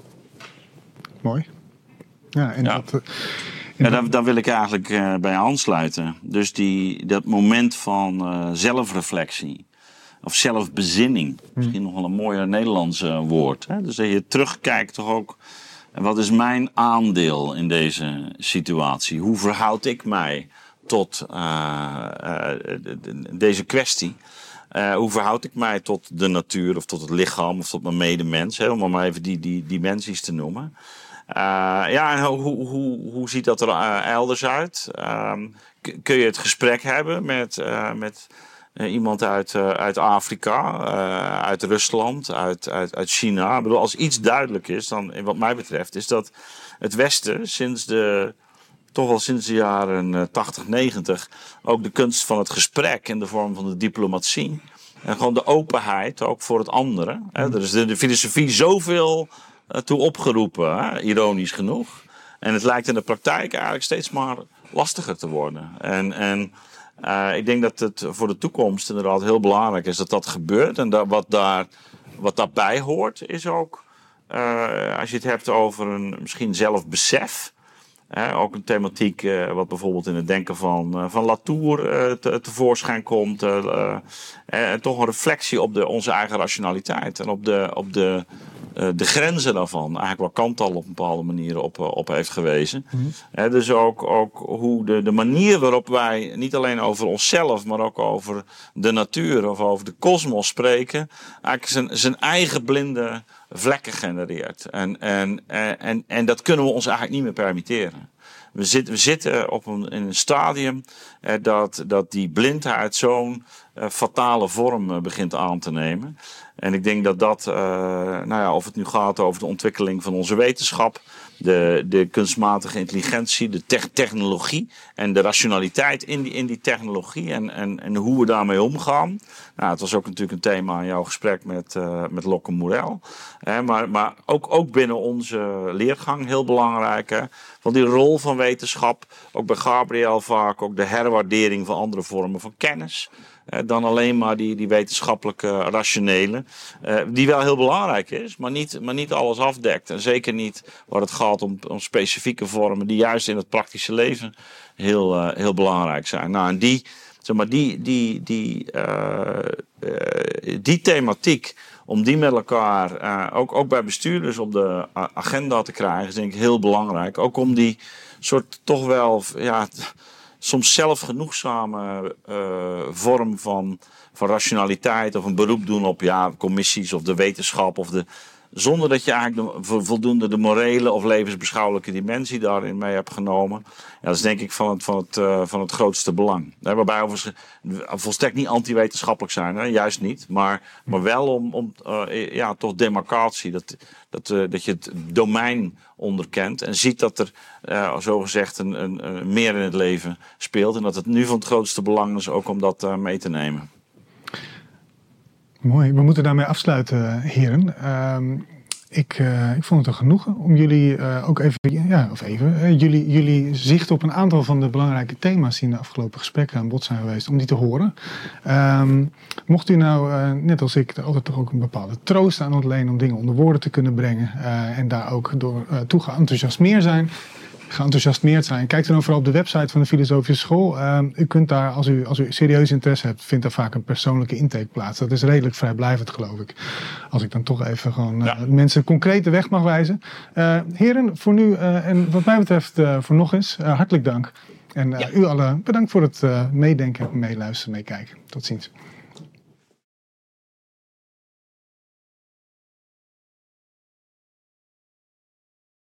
Mooi. Ja, en ja. dat... Uh, ja, daar, daar wil ik eigenlijk uh, bij aansluiten. Dus die, dat moment van uh, zelfreflectie. Of zelfbezinning. Hmm. Misschien nog wel een mooier Nederlands uh, woord. Hè? Dus dat je terugkijkt toch ook. Wat is mijn aandeel in deze situatie? Hoe verhoud ik mij tot uh, uh, de, de, deze kwestie? Uh, hoe verhoud ik mij tot de natuur of tot het lichaam of tot mijn medemens? Hè, om maar even die, die dimensies te noemen. Uh, ja, en hoe, hoe, hoe ziet dat er uh, elders uit? Uh, kun je het gesprek hebben met, uh, met uh, iemand uit, uh, uit Afrika, uh, uit Rusland, uit, uit, uit China? Ik bedoel, als iets duidelijk is, dan wat mij betreft, is dat het Westen sinds de... toch wel sinds de jaren tachtig, negentig... ook de kunst van het gesprek in de vorm van de diplomatie. En gewoon de openheid, ook voor het andere. Hè. Er is de, de filosofie zoveel uh, toe opgeroepen, hè, ironisch genoeg. En het lijkt in de praktijk eigenlijk steeds maar lastiger te worden. En, en uh, ik denk dat het voor de toekomst inderdaad heel belangrijk is dat dat gebeurt. En dat, wat, daar, wat daarbij hoort is ook, uh, als je het hebt over een misschien zelfbesef... He, ook een thematiek uh, wat bijvoorbeeld in het denken van, uh, van Latour uh, te, tevoorschijn komt. Uh, uh, en toch een reflectie op de, onze eigen rationaliteit. En op de, op de, uh, de grenzen daarvan. Eigenlijk waar Kant al op een bepaalde manier op, uh, op heeft gewezen. Mm-hmm. He, dus ook, ook hoe de, de manier waarop wij niet alleen over onszelf, maar ook over de natuur of over de kosmos spreken. Eigenlijk zijn, zijn eigen blinde vlekken genereert. En, en, en, en dat kunnen we ons eigenlijk niet meer permitteren. We zitten, we zitten op een, in een stadium eh, dat, dat die blindheid zo'n eh, fatale vorm eh, begint aan te nemen. En ik denk dat dat, uh, nou ja, of het nu gaat over de ontwikkeling van onze wetenschap, de, de kunstmatige intelligentie, de te- technologie en de rationaliteit in die, in die technologie en, en, en hoe we daarmee omgaan. Nou, het was ook natuurlijk een thema in jouw gesprek met, uh, met Locke Moerel. Hè, maar maar ook, ook binnen onze leergang heel belangrijk. Hè, van die rol van wetenschap, ook bij Gabriel vaak, ook de herwaardering van andere vormen van kennis. Uh, dan alleen maar die, die wetenschappelijke rationele. Uh, die wel heel belangrijk is, maar niet, maar niet alles afdekt. En zeker niet waar het gaat om, om specifieke vormen die juist in het praktische leven heel, uh, heel belangrijk zijn. Nou, en die, zeg maar, die, die, die, uh, uh, die thematiek, om die met elkaar, uh, ook, ook bij bestuurders op de agenda te krijgen, is denk ik heel belangrijk. Ook om die soort toch wel, ja, soms zelfgenoegzame uh, vorm van, van rationaliteit of een beroep doen op ja, commissies of de wetenschap of de, zonder dat je eigenlijk de, voldoende de morele of levensbeschouwelijke dimensie daarin mee hebt genomen. Ja, dat is denk ik van het, van het, uh, van het grootste belang. Hè, waarbij overigens volstrekt niet anti-wetenschappelijk zijn, hè, juist niet. Maar, maar wel om, om uh, ja, toch demarcatie. Dat, dat, uh, dat je het domein onderkent en ziet dat er uh, zogezegd een, een, een meer in het leven speelt. En dat het nu van het grootste belang is ook om dat uh, mee te nemen. Mooi, we moeten daarmee afsluiten, heren. Uh, ik, uh, ik vond het een genoegen om jullie uh, ook even, ja, of even, uh, jullie, jullie zicht op een aantal van de belangrijke thema's die in de afgelopen gesprekken aan bod zijn geweest, om die te horen. Uh, mocht u nou, uh, net als ik, er altijd toch ook een bepaalde troost aan ontlenen om dingen onder woorden te kunnen brengen uh, en daar ook door uh, toe geenthousiasmeerd zijn. geenthousiasmeerd zijn. Kijk dan vooral op de website van de Filosofische School. Uh, u kunt daar, als u, als u serieus interesse hebt, vindt daar vaak een persoonlijke intake plaats. Dat is redelijk vrijblijvend, geloof ik. Als ik dan toch even gewoon uh, ja. mensen concreet de weg mag wijzen. Uh, heren, voor nu uh, en wat mij betreft uh, voor nog eens, uh, hartelijk dank. En uh, ja. u allen bedankt voor het uh, meedenken, meeluisteren, meekijken. Tot ziens.